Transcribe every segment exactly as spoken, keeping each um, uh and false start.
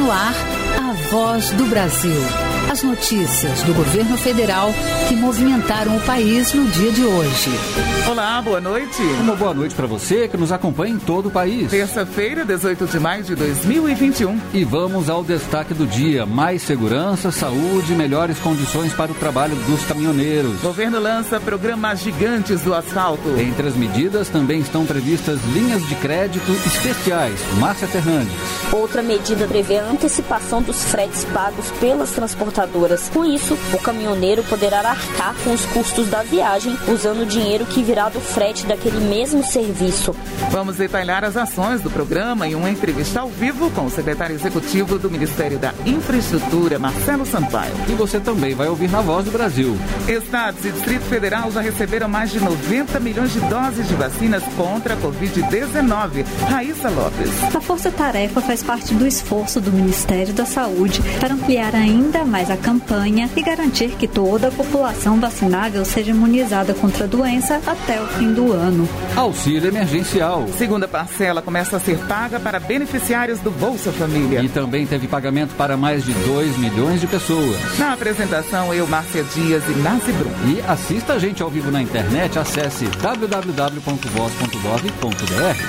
No ar, a Voz do Brasil. As notícias do governo federal que movimentaram o país no dia de hoje. Olá, boa noite. Uma boa noite para você que nos acompanha em todo o país. Terça-feira, dezoito de maio de dois mil e vinte e um. E vamos ao destaque do dia. Mais segurança, saúde e melhores condições para o trabalho dos caminhoneiros. O governo lança programas gigantes do asfalto. Entre as medidas também estão previstas linhas de crédito especiais. Márcia Fernandes. Outra medida prevê a antecipação dos fretes pagos pelas transportadoras. Com isso, o caminhoneiro poderá arcar com os custos da viagem usando o dinheiro que virá do frete daquele mesmo serviço. Vamos detalhar as ações do programa em uma entrevista ao vivo com o secretário executivo do Ministério da Infraestrutura, Marcelo Sampaio. E você também vai ouvir na Voz do Brasil. Estados e Distrito Federal já receberam mais de noventa milhões de doses de vacinas contra a covid dezenove. Raíssa Lopes. A Força Tarefa faz parte do esforço do Ministério da Saúde para ampliar ainda mais a campanha e garantir que toda a população vacinável seja imunizada contra a doença até o fim do ano. Auxílio emergencial. Segunda parcela começa a ser paga para beneficiários do Bolsa Família. E também teve pagamento para mais de dois milhões de pessoas. Na apresentação, eu, Márcia Dias e Nancy Brum. E assista a gente ao vivo na internet, acesse w w w ponto voz ponto gov ponto b r.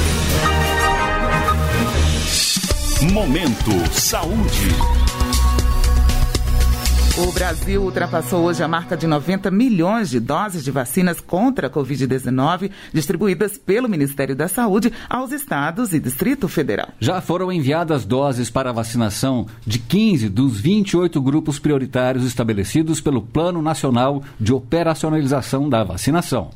Momento Saúde. O Brasil ultrapassou hoje a marca de noventa milhões de doses de vacinas contra a covid dezenove distribuídas pelo Ministério da Saúde aos estados e Distrito Federal. Já foram enviadas doses para a vacinação de quinze dos vinte e oito grupos prioritários estabelecidos pelo Plano Nacional de Operacionalização da Vacinação.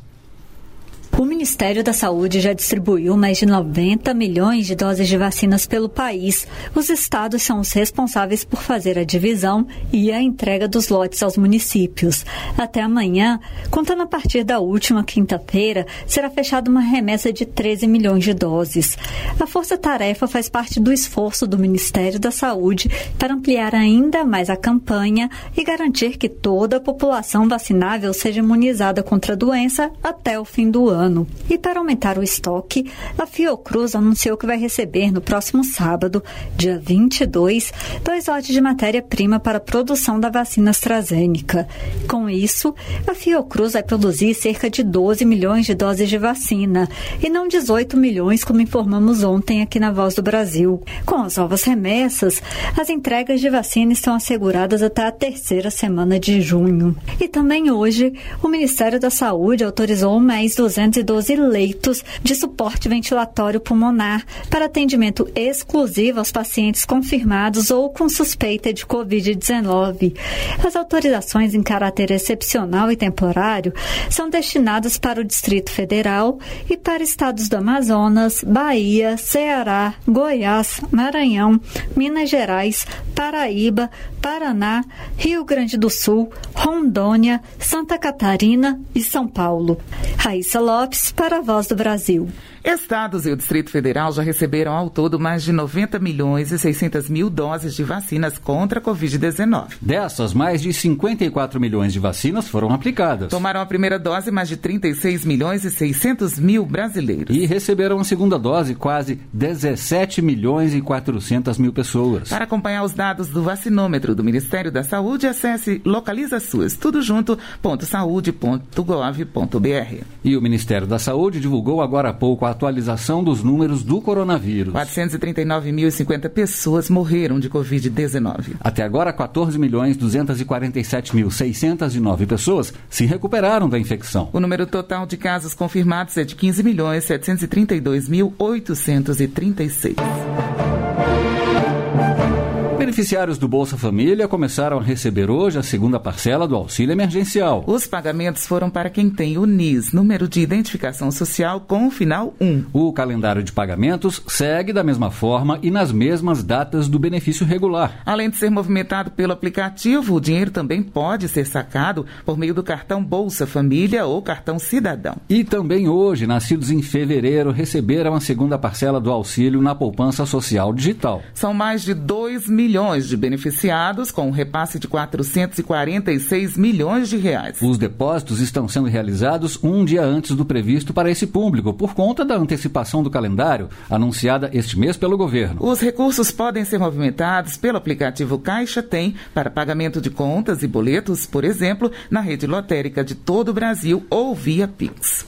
O Ministério da Saúde já distribuiu mais de noventa milhões de doses de vacinas pelo país. Os estados são os responsáveis por fazer a divisão e a entrega dos lotes aos municípios. Até amanhã, contando a partir da última quinta-feira, será fechada uma remessa de treze milhões de doses. A Força Tarefa faz parte do esforço do Ministério da Saúde para ampliar ainda mais a campanha e garantir que toda a população vacinável seja imunizada contra a doença até o fim do ano. E para aumentar o estoque, a Fiocruz anunciou que vai receber no próximo sábado, dia vinte e dois, dois lotes de matéria-prima para a produção da vacina AstraZeneca. Com isso, a Fiocruz vai produzir cerca de doze milhões de doses de vacina, e não dezoito milhões, como informamos ontem aqui na Voz do Brasil. Com as novas remessas, as entregas de vacina estão asseguradas até a terceira semana de junho. E também hoje, o Ministério da Saúde autorizou mais duzentos e doze leitos de suporte ventilatório pulmonar para atendimento exclusivo aos pacientes confirmados ou com suspeita de covid dezenove. As autorizações em caráter excepcional e temporário são destinadas para o Distrito Federal e para estados do Amazonas, Bahia, Ceará, Goiás, Maranhão, Minas Gerais, Paraíba, Paraná, Rio Grande do Sul, Rondônia, Santa Catarina e São Paulo. Raíssa Lopes para a Voz do Brasil. Estados e o Distrito Federal já receberam ao todo mais de noventa milhões e seiscentas mil doses de vacinas contra a covid dezenove. Dessas, mais de cinquenta e quatro milhões de vacinas foram aplicadas. Tomaram a primeira dose mais de trinta e seis milhões e seiscentos mil brasileiros. E receberam a segunda dose quase dezessete milhões e quatrocentas mil pessoas. Para acompanhar os dados do vacinômetro do Ministério da Saúde, acesse localiza suas, tudo junto, ponto saúde ponto gov ponto b r. E o Ministério da Saúde divulgou agora há pouco a atualização dos números do coronavírus. quatrocentos e trinta e nove mil e cinquenta pessoas morreram de covid dezenove. Até agora, quatorze milhões duzentos e quarenta e sete mil seiscentos e nove pessoas se recuperaram da infecção. O número total de casos confirmados é de quinze milhões setecentos e trinta e dois mil oitocentos e trinta e seis. Beneficiários do Bolsa Família começaram a receber hoje a segunda parcela do auxílio emergencial. Os pagamentos foram para quem tem o N I S, número de identificação social com o final um. O calendário de pagamentos segue da mesma forma e nas mesmas datas do benefício regular. Além de ser movimentado pelo aplicativo, o dinheiro também pode ser sacado por meio do cartão Bolsa Família ou cartão Cidadão. E também hoje, nascidos em fevereiro, receberam a segunda parcela do auxílio na poupança social digital. São mais de dois milhões milhões de beneficiados com um repasse de quatrocentos e quarenta e seis milhões de reais. Os depósitos estão sendo realizados um dia antes do previsto para esse público, por conta da antecipação do calendário anunciada este mês pelo governo. Os recursos podem ser movimentados pelo aplicativo Caixa Tem para pagamento de contas e boletos, por exemplo, na rede lotérica de todo o Brasil ou via Pix.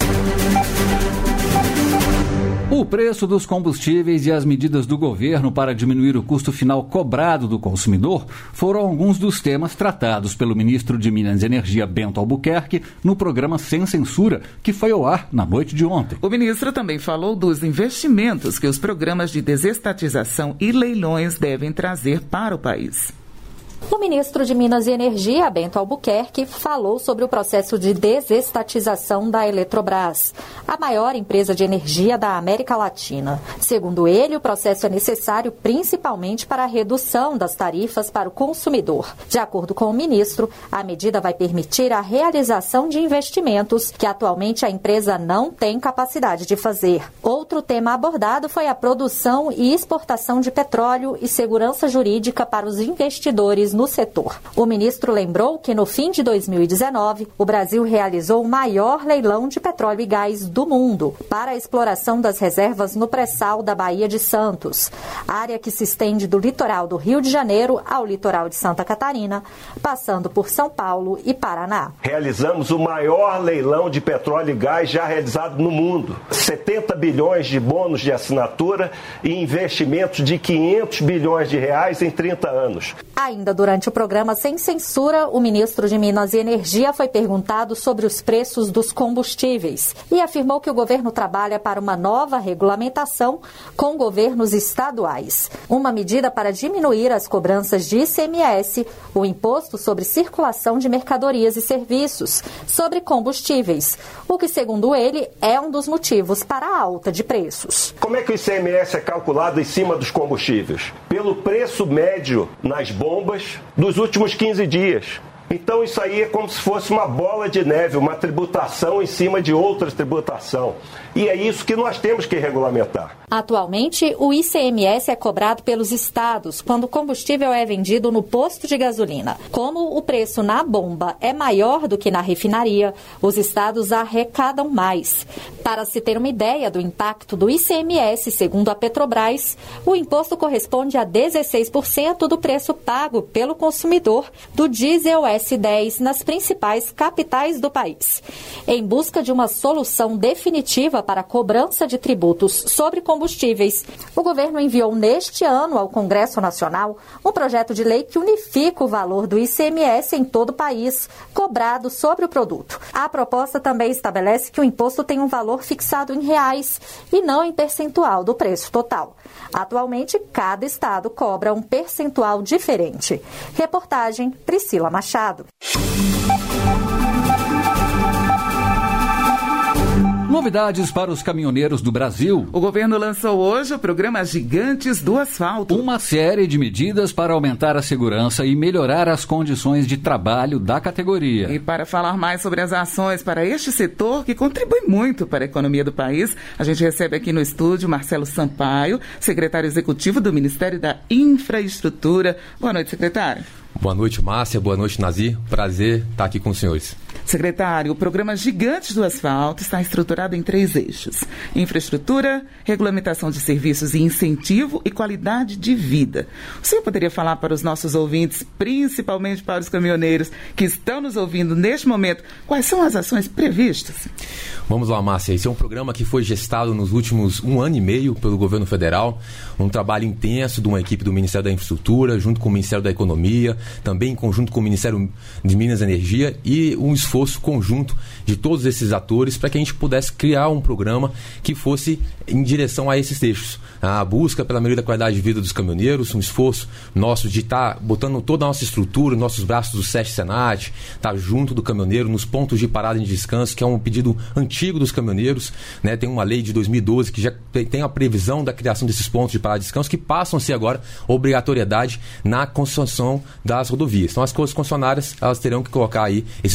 O preço dos combustíveis e as medidas do governo para diminuir o custo final cobrado do consumidor foram alguns dos temas tratados pelo ministro de Minas e Energia, Bento Albuquerque, no programa Sem Censura, que foi ao ar na noite de ontem. O ministro também falou dos investimentos que os programas de desestatização e leilões devem trazer para o país. O ministro de Minas e Energia, Bento Albuquerque, falou sobre o processo de desestatização da Eletrobras, a maior empresa de energia da América Latina. Segundo ele, o processo é necessário principalmente para a redução das tarifas para o consumidor. De acordo com o ministro, a medida vai permitir a realização de investimentos que atualmente a empresa não tem capacidade de fazer. Outro tema abordado foi a produção e exportação de petróleo e segurança jurídica para os investidores no setor. O ministro lembrou que no fim de dois mil e dezenove, o Brasil realizou o maior leilão de petróleo e gás do mundo para a exploração das reservas no pré-sal da Baía de Santos, área que se estende do litoral do Rio de Janeiro ao litoral de Santa Catarina, passando por São Paulo e Paraná. Realizamos o maior leilão de petróleo e gás já realizado no mundo. setenta bilhões de bônus de assinatura e investimentos de quinhentos bilhões de reais em trinta anos. Ainda durante o programa Sem Censura, o ministro de Minas e Energia foi perguntado sobre os preços dos combustíveis e afirmou que o governo trabalha para uma nova regulamentação com governos estaduais. Uma medida para diminuir as cobranças de I C M S, o Imposto sobre Circulação de Mercadorias e Serviços, sobre combustíveis, o que, segundo ele, é um dos motivos para a alta de preços. Como é que o I C M S é calculado em cima dos combustíveis? Pelo preço médio nas bombas dos últimos quinze dias. Então isso aí é como se fosse uma bola de neve, uma tributação em cima de outra tributação. E é isso que nós temos que regulamentar. Atualmente, o I C M S é cobrado pelos estados quando o combustível é vendido no posto de gasolina. Como o preço na bomba é maior do que na refinaria, os estados arrecadam mais. Para se ter uma ideia do impacto do I C M S, segundo a Petrobras, o imposto corresponde a dezesseis por cento do preço pago pelo consumidor do diesel S dez nas principais capitais do país. Em busca de uma solução definitiva para a cobrança de tributos sobre combustíveis, o governo enviou neste ano ao Congresso Nacional um projeto de lei que unifica o valor do I C M S em todo o país, cobrado sobre o produto. A proposta também estabelece que o imposto tem um valor fixado em reais e não em percentual do preço total. Atualmente, cada estado cobra um percentual diferente. Reportagem Priscila Machado. Novidades para os caminhoneiros do Brasil. O governo lançou hoje o programa Gigantes do Asfalto. Uma série de medidas para aumentar a segurança e melhorar as condições de trabalho da categoria. E para falar mais sobre as ações para este setor, que contribui muito para a economia do país, a gente recebe aqui no estúdio Marcelo Sampaio, secretário executivo do Ministério da Infraestrutura. Boa noite, secretário. Boa noite, Márcia. Boa noite, Nazir. Prazer estar aqui com os senhores. Secretário, o programa Gigantes do Asfalto está estruturado em três eixos: infraestrutura, regulamentação de serviços e incentivo e qualidade de vida. O senhor poderia falar para os nossos ouvintes, principalmente para os caminhoneiros que estão nos ouvindo neste momento, quais são as ações previstas? Vamos lá, Márcia. Esse é um programa que foi gestado nos últimos um ano e meio pelo governo federal, um trabalho intenso de uma equipe do Ministério da Infraestrutura, junto com o Ministério da Economia, também em conjunto com o Ministério de Minas e Energia, e um esforço conjunto de todos esses atores para que a gente pudesse criar um programa que fosse em direção a esses eixos. A busca pela melhoria da qualidade de vida dos caminhoneiros, um esforço nosso de estar tá botando toda a nossa estrutura, nossos braços do SESC Senat, estar tá junto do caminhoneiro nos pontos de parada e de descanso, que é um pedido antigo dos caminhoneiros, né? Tem uma lei de dois mil e doze que já tem a previsão da criação desses pontos de parada e descanso, que passam a ser agora obrigatoriedade na construção das rodovias. Então as concessionárias, elas terão que colocar aí esses pontos de parada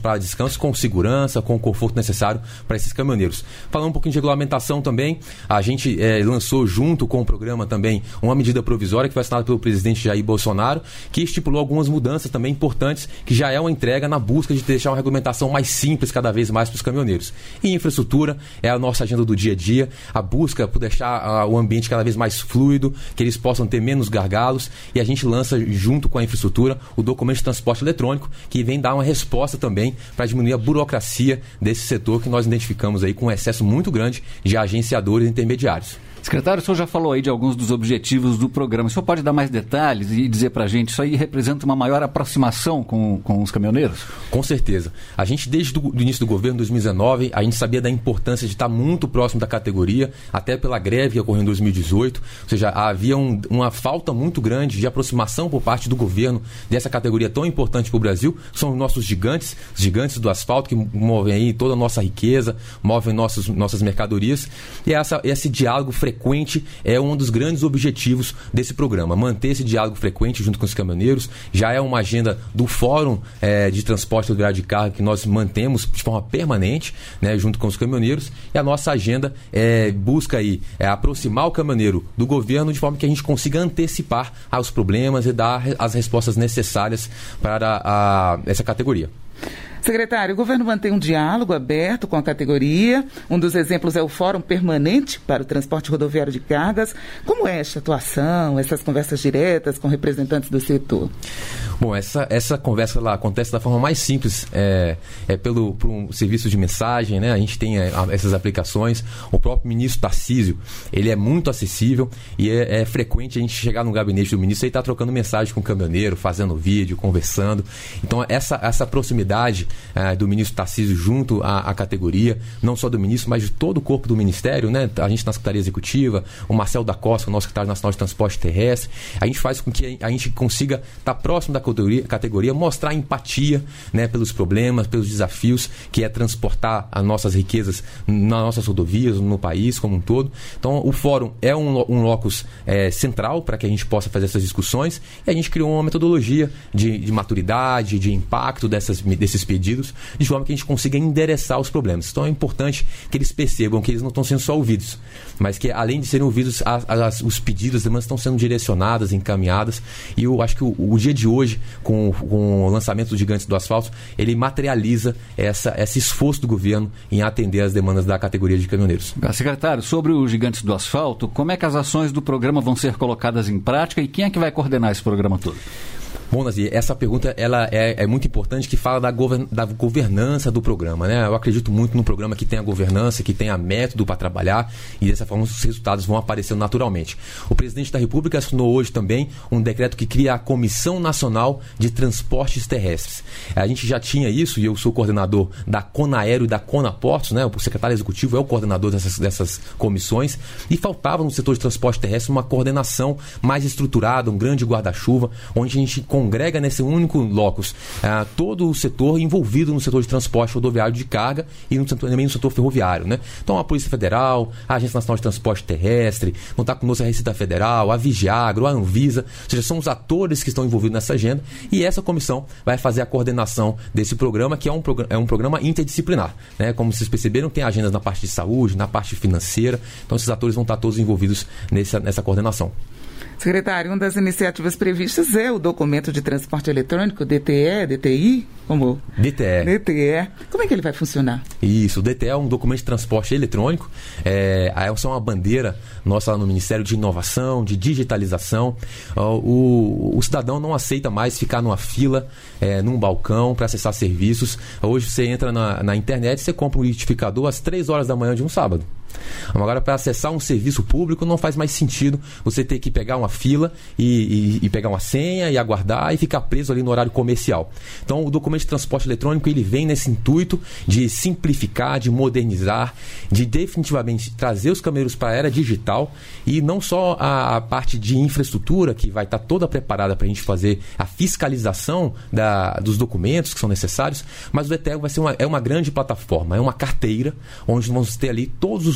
para descanso com segurança, com o conforto necessário para esses caminhoneiros. Falando um pouquinho de regulamentação também, a gente é, lançou junto com o programa também uma medida provisória que foi assinada pelo presidente Jair Bolsonaro, que estipulou algumas mudanças também importantes, que já é uma entrega na busca de deixar uma regulamentação mais simples cada vez mais para os caminhoneiros. E infraestrutura é a nossa agenda do dia a dia, a busca por deixar uh, o ambiente cada vez mais fluido, que eles possam ter menos gargalos, e a gente lança junto com a infraestrutura o documento de transporte eletrônico, que vem dar uma resposta também para diminuir a burocracia desse setor que nós identificamos aí com um excesso muito grande de agenciadores e intermediários. Secretário, o senhor já falou aí de alguns dos objetivos do programa. O senhor pode dar mais detalhes e dizer para a gente, isso aí representa uma maior aproximação com, com os caminhoneiros? Com certeza. A gente, desde o início do governo, dois mil e dezenove, a gente sabia da importância de estar muito próximo da categoria, até pela greve que ocorreu em dois mil e dezoito. Ou seja, havia um, uma falta muito grande de aproximação por parte do governo dessa categoria tão importante para o Brasil. São os nossos gigantes, os gigantes do asfalto, que movem aí toda a nossa riqueza, movem nossos, nossas mercadorias. E essa, esse diálogo frequente frequente é um dos grandes objetivos desse programa. Manter esse diálogo frequente junto com os caminhoneiros já é uma agenda do Fórum é, de Transporte Rodoviário de Carga que nós mantemos de forma permanente, né, junto com os caminhoneiros, e a nossa agenda é, busca aí, é, aproximar o caminhoneiro do governo de forma que a gente consiga antecipar aos problemas e dar as respostas necessárias para a, essa categoria. Secretário, o governo mantém um diálogo aberto com a categoria. Um dos exemplos é o Fórum Permanente para o Transporte Rodoviário de Cargas. Como é esta atuação, essas conversas diretas com representantes do setor? Bom, essa, essa conversa lá acontece da forma mais simples, é, é pelo por um serviço de mensagem, né? A gente tem é, essas aplicações. O próprio ministro Tarcísio, ele é muito acessível e é, é frequente a gente chegar no gabinete do ministro e estar trocando mensagem com o caminhoneiro, fazendo vídeo, conversando. Então, essa, essa proximidade é, do ministro Tarcísio junto à, à categoria, não só do ministro, mas de todo o corpo do ministério, né? A gente na Secretaria Executiva, o Marcelo da Costa, o nosso secretário nacional de Transporte Terrestre, a gente faz com que a gente consiga estar próximo da categoria, categoria mostrar empatia, né, pelos problemas, pelos desafios que é transportar as nossas riquezas nas nossas rodovias, no país como um todo. Então, o fórum é um, um locus é, central para que a gente possa fazer essas discussões, e a gente criou uma metodologia de, de maturidade, de impacto dessas, desses pedidos, de forma que a gente consiga endereçar os problemas. Então, é importante que eles percebam que eles não estão sendo só ouvidos, mas que, além de serem ouvidos, as, as, os pedidos, as demandas estão sendo direcionadas, encaminhadas, e eu acho que o, o dia de hoje, com, com o lançamento dos Gigantes do Asfalto, ele materializa essa, esse esforço do governo em atender as demandas da categoria de caminhoneiros. Secretário, sobre os Gigantes do Asfalto, como é que as ações do programa vão ser colocadas em prática e quem é que vai coordenar esse programa todo? Bom, Nazir, essa pergunta ela é, é muito importante, que fala da, govern, da governança do programa, né? Eu acredito muito num programa que tenha governança, que tenha método para trabalhar, e dessa forma os resultados vão aparecendo naturalmente. O presidente da República assinou hoje também um decreto que cria a Comissão Nacional de Transportes Terrestres. A gente já tinha isso, e eu sou coordenador da Conaero e da Conaportos, né? O secretário executivo é o coordenador dessas, dessas comissões, e faltava no setor de transporte terrestre uma coordenação mais estruturada, um grande guarda-chuva, onde a gente congrega nesse único locus uh, todo o setor envolvido no setor de transporte rodoviário de carga e no setor, também no setor ferroviário, né? Então, a Polícia Federal, a Agência Nacional de Transporte Terrestre, não está conosco a Receita Federal, a Vigiagro, a Anvisa, ou seja, são os atores que estão envolvidos nessa agenda, e essa comissão vai fazer a coordenação desse programa, que é um, programa, é um programa interdisciplinar, né? Como vocês perceberam, tem agendas na parte de saúde, na parte financeira, então esses atores vão estar todos envolvidos nessa, nessa coordenação. Secretário, uma das iniciativas previstas é o documento de transporte eletrônico, D T E, D T I? Como? D T E. D T E. Como é que ele vai funcionar? Isso, o D T E é um documento de transporte eletrônico, é, é uma bandeira nossa lá no Ministério de Inovação, de Digitalização. O, o cidadão não aceita mais ficar numa fila, é, num balcão para acessar serviços. Hoje você entra na, na internet e você compra um identificador às três horas da manhã de um sábado. Agora, para acessar um serviço público, não faz mais sentido você ter que pegar uma fila e, e, e pegar uma senha e aguardar e ficar preso ali no horário comercial. Então, o documento de transporte eletrônico, ele vem nesse intuito de simplificar, de modernizar, de definitivamente trazer os caminhoneiros para a era digital, e não só a, a parte de infraestrutura, que vai estar toda preparada para a gente fazer a fiscalização da, dos documentos que são necessários, mas o D T E vai ser uma, é uma grande plataforma, é uma carteira onde vamos ter ali todos os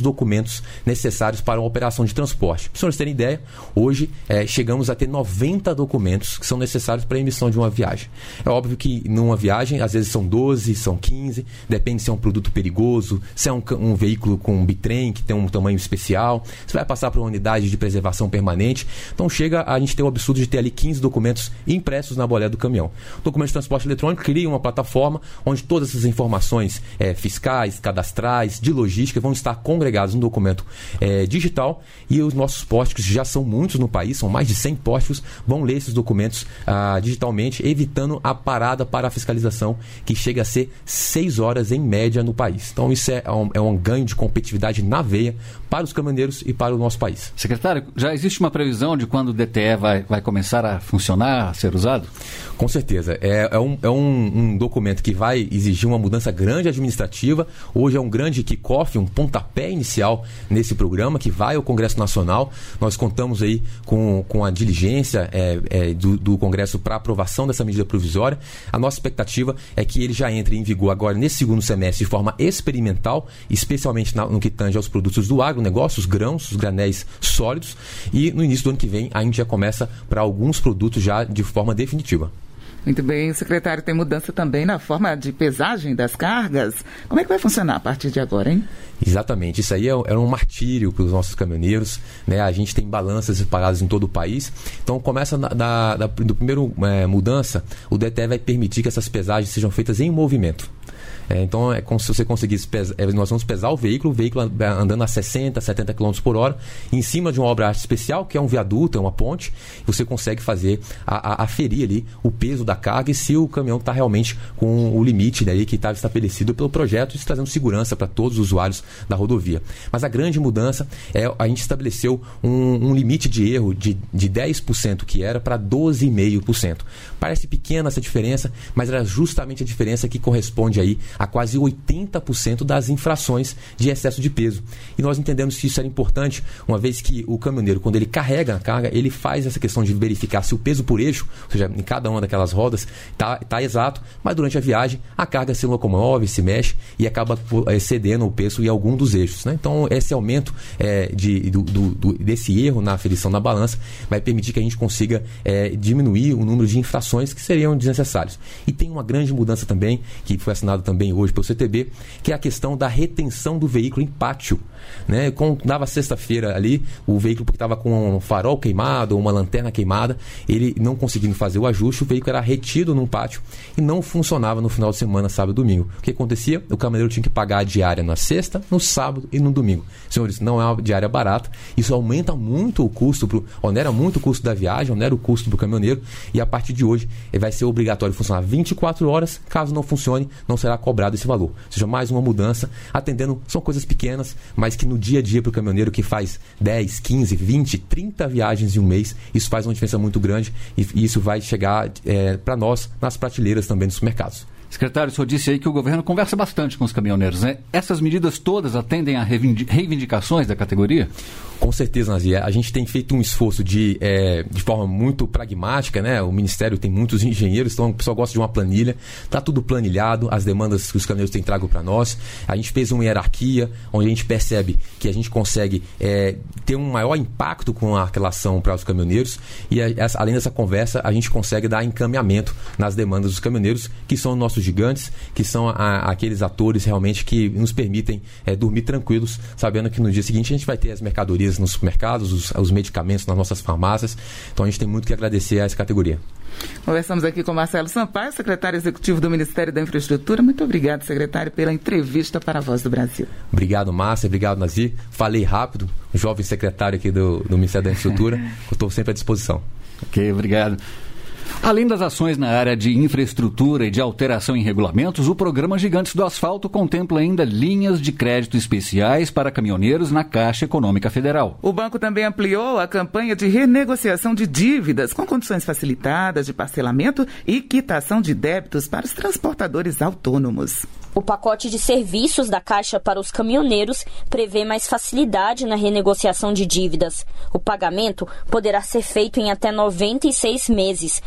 documentos necessários para uma operação de transporte. Para os senhores terem ideia, hoje é, chegamos a ter noventa documentos que são necessários para a emissão de uma viagem. É óbvio que numa viagem, às vezes são doze, são quinze, depende se é um produto perigoso, se é um, um veículo com um bitrem que tem um tamanho especial, se vai passar para uma unidade de preservação permanente. Então chega a gente ter o absurdo de ter ali quinze documentos impressos na boleia do caminhão. O documento de transporte eletrônico cria uma plataforma onde todas essas informações é, fiscais, cadastrais, de logística vão estar congregadas no documento é, digital, e os nossos postos, já são muitos no país, são mais de cem postos, vão ler esses documentos ah, digitalmente, evitando a parada para a fiscalização, que chega a ser seis horas em média no país. Então isso é um, é um ganho de competitividade na veia para os caminhoneiros e para o nosso país. Secretário, já existe uma previsão de quando o D T E vai, vai começar a funcionar, a ser usado? Com certeza. É, é, um, é um, um documento que vai exigir uma mudança grande administrativa. Hoje é um grande kickoff, um pontapé inicial nesse programa que vai ao Congresso Nacional. Nós contamos aí com, com a diligência é, é, do, do Congresso para aprovação dessa medida provisória. A nossa expectativa é que ele já entre em vigor agora nesse segundo semestre de forma experimental, especialmente na, no que tange aos produtos do agronegócio, os grãos, os granéis sólidos, e no início do ano que vem a gente já começa para alguns produtos já de forma definitiva. Muito bem, secretário, tem mudança também na forma de pesagem das cargas. Como é que vai funcionar a partir de agora, hein? Exatamente, isso aí é, é um martírio para os nossos caminhoneiros, né? A gente tem balanças separadas em todo o país. Então começa na, da, da do primeiro é, mudança, o D T E vai permitir que essas pesagens sejam feitas em movimento. É, então é como se você conseguisse pesar, é, nós vamos pesar o veículo, o veículo andando a sessenta, setenta quilômetros por hora, em cima de uma obra arte especial, que é um viaduto, é uma ponte, você consegue fazer, a, a, aferir ali o peso da carga e se o caminhão está realmente com o limite daí que estava estabelecido pelo projeto, isso trazendo segurança para todos os usuários da rodovia. Mas a grande mudança é a gente estabeleceu um, um limite de erro de, de dez por cento que era para doze vírgula cinco por cento. Parece pequena essa diferença, mas era justamente a diferença que corresponde aí a quase oitenta por cento das infrações de excesso de peso. E nós entendemos que isso era importante, uma vez que o caminhoneiro, quando ele carrega a carga, ele faz essa questão de verificar se o peso por eixo, ou seja, em cada uma daquelas rodas, está tá exato, mas durante a viagem a carga se locomove, se mexe e acaba excedendo o peso em algum dos eixos, né? Então esse aumento é, de, do, do, desse erro na aferição na balança vai permitir que a gente consiga é, diminuir o número de infrações que seriam desnecessários. E tem uma grande mudança também, que foi assinado também hoje pelo C T B, que é a questão da retenção do veículo em pátio, né? Quando dava sexta-feira ali, o veículo porque estava com um farol queimado ou uma lanterna queimada, ele não conseguindo fazer o ajuste, o veículo era retido num pátio e não funcionava no final de semana, sábado e domingo. O que acontecia? O caminhoneiro tinha que pagar a diária na sexta, no sábado e no domingo. Senhores, não é uma diária barata, isso aumenta muito o custo, pro, onera muito o custo da viagem, onera o custo do caminhoneiro, e a partir de hoje ele vai ser obrigatório funcionar vinte e quatro horas, caso não funcione, não será cobrado esse valor. Ou seja, mais uma mudança, atendendo, são coisas pequenas, mas que no dia a dia para o caminhoneiro que faz dez, quinze, vinte, trinta viagens em um mês, isso faz uma diferença muito grande e, e isso vai chegar é, para nós nas prateleiras também dos supermercados. Secretário, o senhor disse aí que o governo conversa bastante com os caminhoneiros, né? Essas medidas todas atendem a reivindicações da categoria? Com certeza, Nazir. A gente tem feito um esforço de, é, de forma muito pragmática, né? O Ministério tem muitos engenheiros, então o pessoal gosta de uma planilha. Está tudo planilhado, as demandas que os caminhoneiros têm trago para nós. A gente fez uma hierarquia, onde a gente percebe que a gente consegue é, ter um maior impacto com a relação para os caminhoneiros. E a, a, além dessa conversa, a gente consegue dar encaminhamento nas demandas dos caminhoneiros, que são nossos gigantes, que são a, aqueles atores realmente que nos permitem é, dormir tranquilos, sabendo que no dia seguinte a gente vai ter as mercadorias nos supermercados, os, os medicamentos nas nossas farmácias. Então a gente tem muito que agradecer a essa categoria. Conversamos aqui com Marcelo Sampaio, secretário executivo do Ministério da Infraestrutura. Muito obrigado, secretário, pela entrevista para a Voz do Brasil. Obrigado, Márcia. Obrigado, Nazir. Falei rápido, jovem secretário aqui do, do Ministério da Infraestrutura. Eu estou sempre à disposição. Ok, obrigado. Além das ações na área de infraestrutura e de alteração em regulamentos, o programa Gigantes do Asfalto contempla ainda linhas de crédito especiais para caminhoneiros na Caixa Econômica Federal. O banco também ampliou a campanha de renegociação de dívidas com condições facilitadas de parcelamento e quitação de débitos para os transportadores autônomos. O pacote de serviços da Caixa para os caminhoneiros prevê mais facilidade na renegociação de dívidas. O pagamento poderá ser feito em até noventa e seis meses,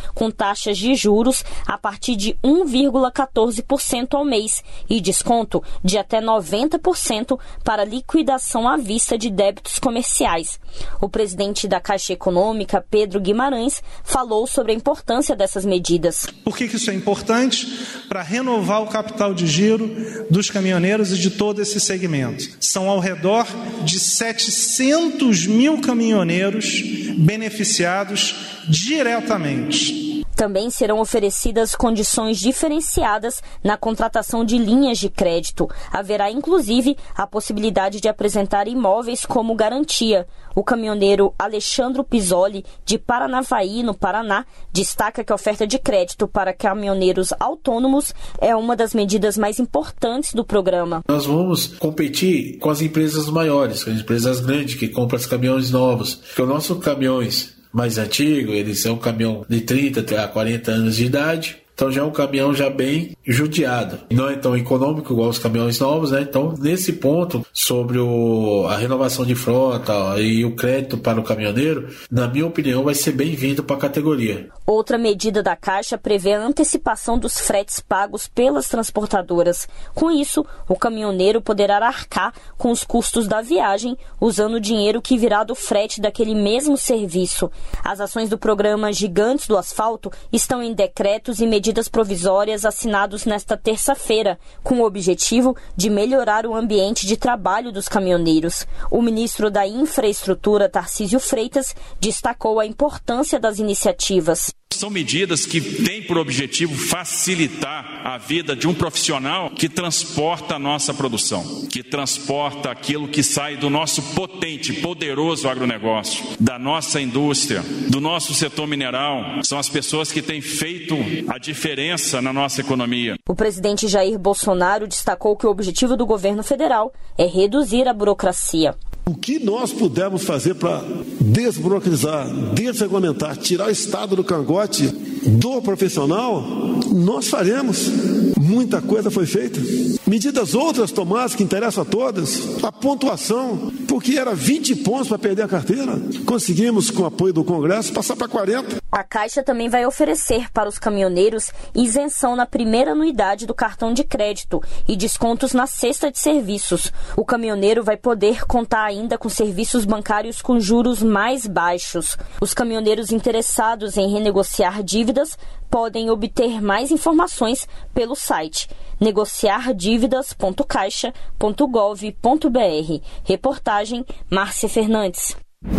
com taxas de juros a partir de um vírgula quatorze por cento ao mês e desconto de até noventa por cento para liquidação à vista de débitos comerciais. O presidente da Caixa Econômica, Pedro Guimarães, falou sobre a importância dessas medidas. Por que isso é importante? Para renovar o capital de giro dos caminhoneiros e de todo esse segmento. São ao redor de setecentos mil caminhoneiros beneficiados diretamente. Também serão oferecidas condições diferenciadas na contratação de linhas de crédito. Haverá, inclusive, a possibilidade de apresentar imóveis como garantia. O caminhoneiro Alexandre Pisoli, de Paranavaí, no Paraná, destaca que a oferta de crédito para caminhoneiros autônomos é uma das medidas mais importantes do programa. Nós vamos competir com as empresas maiores, com as empresas grandes que compram os caminhões novos, porque os nossos caminhões mais antigo, eles são um caminhão de trinta a quarenta anos de idade, então já é um caminhão já bem judiado. Não é tão econômico igual os caminhões novos, né? Então, nesse ponto, sobre o, a renovação de frota e o crédito para o caminhoneiro, na minha opinião, vai ser bem-vindo para a categoria. Outra medida da Caixa prevê a antecipação dos fretes pagos pelas transportadoras. Com isso, o caminhoneiro poderá arcar com os custos da viagem, usando o dinheiro que virá do frete daquele mesmo serviço. As ações do programa Gigantes do Asfalto estão em decretos e medidas medidas provisórias assinados nesta terça-feira, com o objetivo de melhorar o ambiente de trabalho dos caminhoneiros. O ministro da Infraestrutura, Tarcísio Freitas, destacou a importância das iniciativas. São medidas que têm por objetivo facilitar a vida de um profissional que transporta a nossa produção, que transporta aquilo que sai do nosso potente, poderoso agronegócio, da nossa indústria, do nosso setor mineral. São as pessoas que têm feito a diferença na nossa economia. O presidente Jair Bolsonaro destacou que o objetivo do governo federal é reduzir a burocracia. O que nós pudermos fazer para desburocratizar, desregulamentar, tirar o Estado do cangote do profissional, nós faremos. Muita coisa foi feita. Medidas outras tomadas que interessam a todas. A pontuação, porque era vinte pontos para perder a carteira. Conseguimos, com o apoio do Congresso, passar para quarenta. A Caixa também vai oferecer para os caminhoneiros isenção na primeira anuidade do cartão de crédito e descontos na cesta de serviços. O caminhoneiro vai poder contar ainda com serviços bancários com juros mais baixos. Os caminhoneiros interessados em renegociar dívidas podem obter mais informações pelo site negociar dívidas ponto caixa ponto gov ponto br. Reportagem Márcia Fernandes.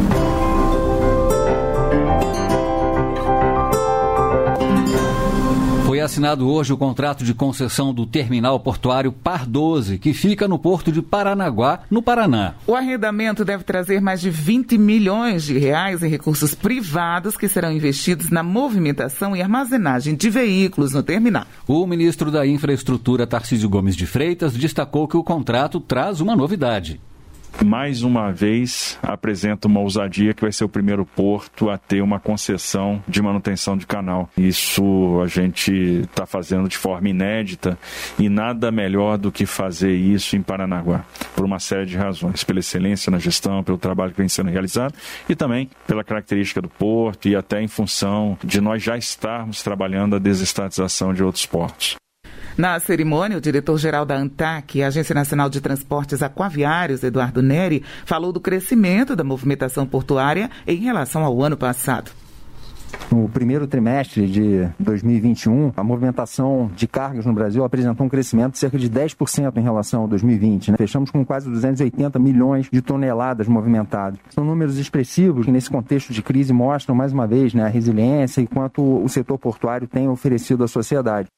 Foi assinado hoje o contrato de concessão do terminal portuário Par doze, que fica no porto de Paranaguá, no Paraná. O arrendamento deve trazer mais de vinte milhões de reais em recursos privados que serão investidos na movimentação e armazenagem de veículos no terminal. O ministro da Infraestrutura, Tarcísio Gomes de Freitas, destacou que o contrato traz uma novidade. Mais uma vez, apresenta uma ousadia que vai ser o primeiro porto a ter uma concessão de manutenção de canal. Isso a gente está fazendo de forma inédita e nada melhor do que fazer isso em Paranaguá, por uma série de razões, pela excelência na gestão, pelo trabalho que vem sendo realizado e também pela característica do porto e até em função de nós já estarmos trabalhando a desestatização de outros portos. Na cerimônia, o diretor-geral da ANTAC, Agência Nacional de Transportes Aquaviários, Eduardo Neri, falou do crescimento da movimentação portuária em relação ao ano passado. No primeiro trimestre de dois mil e vinte e um, a movimentação de cargas no Brasil apresentou um crescimento de cerca de dez por cento em relação a dois mil e vinte. Né? Fechamos com quase duzentos e oitenta milhões de toneladas movimentadas. São números expressivos que, nesse contexto de crise, mostram, mais uma vez, né, a resiliência e quanto o setor portuário tem oferecido à sociedade.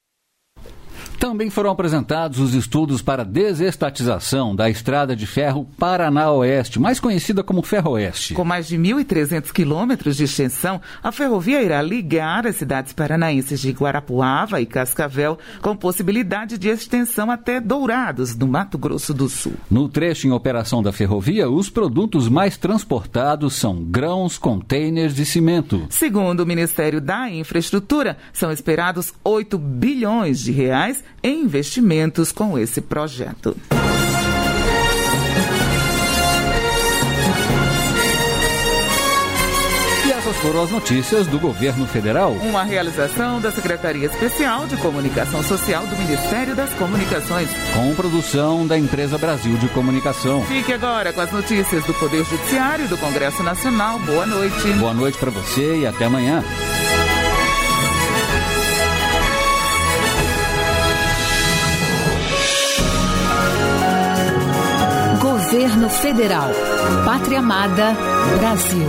Também foram apresentados os estudos para desestatização da estrada de ferro Paraná-Oeste, mais conhecida como Ferro-Oeste. Com mais de mil e trezentos quilômetros de extensão, a ferrovia irá ligar as cidades paranaenses de Guarapuava e Cascavel, com possibilidade de extensão até Dourados, no Mato Grosso do Sul. No trecho em operação da ferrovia, os produtos mais transportados são grãos, contêineres e cimento. Segundo o Ministério da Infraestrutura, são esperados oito bilhões de reais em investimentos com esse projeto. E essa Essas foram as notícias do Governo Federal. Uma realização da Secretaria Especial de Comunicação Social do Ministério das Comunicações. Com produção da Empresa Brasil de Comunicação. Fique agora com as notícias do Poder Judiciário e do Congresso Nacional. Boa noite. Boa noite para você e até amanhã. Governo Federal. Pátria Amada, Brasil.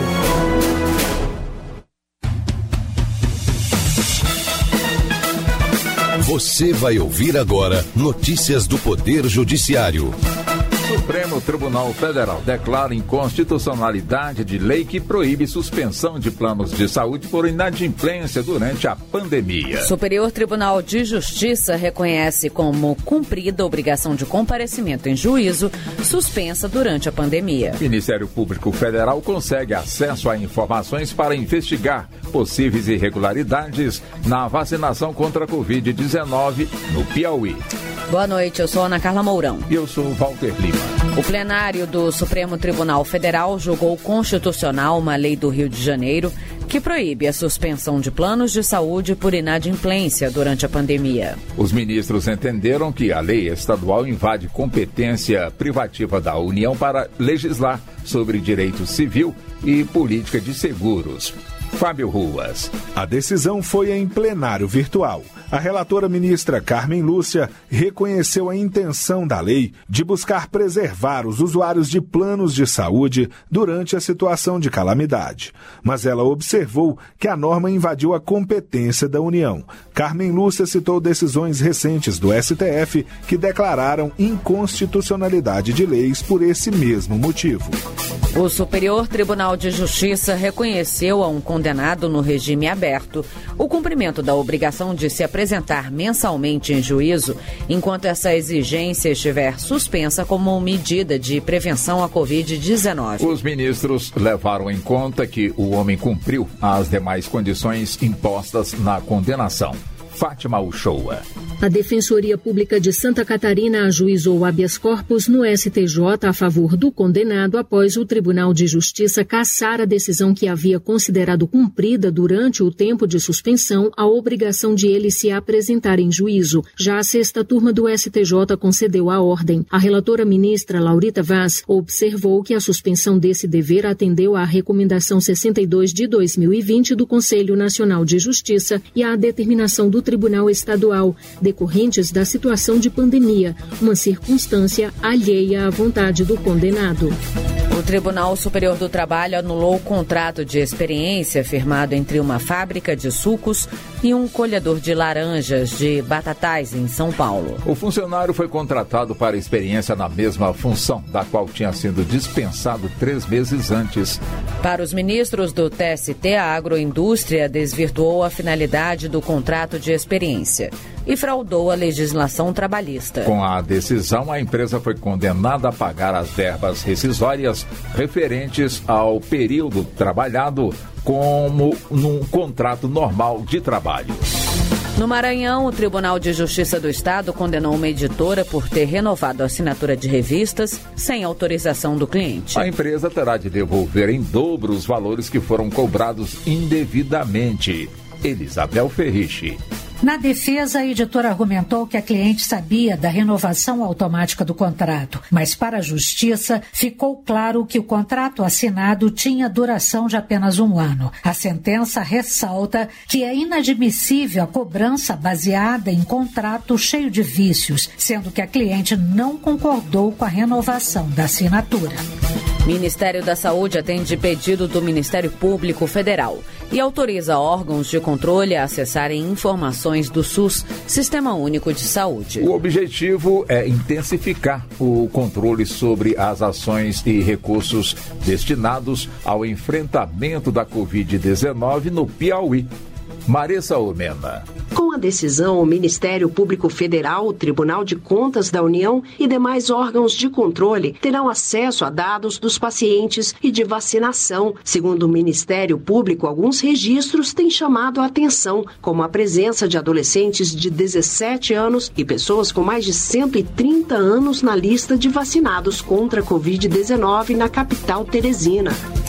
Você vai ouvir agora notícias do Poder Judiciário. Supremo Tribunal Federal declara inconstitucionalidade de lei que proíbe suspensão de planos de saúde por inadimplência durante a pandemia. Superior Tribunal de Justiça reconhece como cumprida a obrigação de comparecimento em juízo suspensa durante a pandemia. Ministério Público Federal consegue acesso a informações para investigar possíveis irregularidades na vacinação contra a covid dezenove no Piauí. Boa noite, eu sou Ana Carla Mourão. E eu sou Walter Lima. O plenário do Supremo Tribunal Federal julgou constitucional uma lei do Rio de Janeiro que proíbe a suspensão de planos de saúde por inadimplência durante a pandemia. Os ministros entenderam que a lei estadual invade competência privativa da União para legislar sobre direito civil e política de seguros. Fábio Ruas. A decisão foi em plenário virtual. A relatora ministra Carmen Lúcia reconheceu a intenção da lei de buscar preservar os usuários de planos de saúde durante a situação de calamidade. Mas ela observou que a norma invadiu a competência da União. Carmen Lúcia citou decisões recentes do S T F que declararam inconstitucionalidade de leis por esse mesmo motivo. O Superior Tribunal de Justiça reconheceu a um condenado no regime aberto o cumprimento da obrigação de se apresentar mensalmente em juízo enquanto essa exigência estiver suspensa como medida de prevenção à covid dezenove. Os ministros levaram em conta que o homem cumpriu as demais condições impostas na condenação. Fátima Uchoa. A Defensoria Pública de Santa Catarina ajuizou habeas corpus no S T J a favor do condenado após o Tribunal de Justiça cassar a decisão que havia considerado cumprida durante o tempo de suspensão a obrigação de ele se apresentar em juízo. Já a sexta turma do S T J concedeu a ordem. A relatora ministra Laurita Vaz observou que a suspensão desse dever atendeu à recomendação sessenta e dois de dois mil e vinte do Conselho Nacional de Justiça e à determinação do Tribunal Estadual, decorrentes da situação de pandemia, uma circunstância alheia à vontade do condenado. O Tribunal Superior do Trabalho anulou o contrato de experiência firmado entre uma fábrica de sucos e um colhedor de laranjas de Batatais, em São Paulo. O funcionário foi contratado para experiência na mesma função, da qual tinha sido dispensado três meses antes. Para os ministros do T S T, a agroindústria desvirtuou a finalidade do contrato de experiência e fraudou a legislação trabalhista. Com a decisão, a empresa foi condenada a pagar as verbas rescisórias referentes ao período trabalhado como num contrato normal de trabalho. No Maranhão, o Tribunal de Justiça do Estado condenou uma editora por ter renovado a assinatura de revistas sem autorização do cliente. A empresa terá de devolver em dobro os valores que foram cobrados indevidamente. Elisabel Ferriche. Na defesa, a editora argumentou que a cliente sabia da renovação automática do contrato, mas para a Justiça ficou claro que o contrato assinado tinha duração de apenas um ano. A sentença ressalta que é inadmissível a cobrança baseada em contrato cheio de vícios, sendo que a cliente não concordou com a renovação da assinatura. Ministério da Saúde atende pedido do Ministério Público Federal e autoriza órgãos de controle a acessarem informações do SUS, Sistema Único de Saúde. O objetivo é intensificar o controle sobre as ações e recursos destinados ao enfrentamento da covid dezenove no Piauí. Marissa Omena. Com a decisão, o Ministério Público Federal, o Tribunal de Contas da União e demais órgãos de controle terão acesso a dados dos pacientes e de vacinação. Segundo o Ministério Público, alguns registros têm chamado a atenção, como a presença de adolescentes de dezessete anos e pessoas com mais de cento e trinta anos na lista de vacinados contra a covid dezenove na capital Teresina.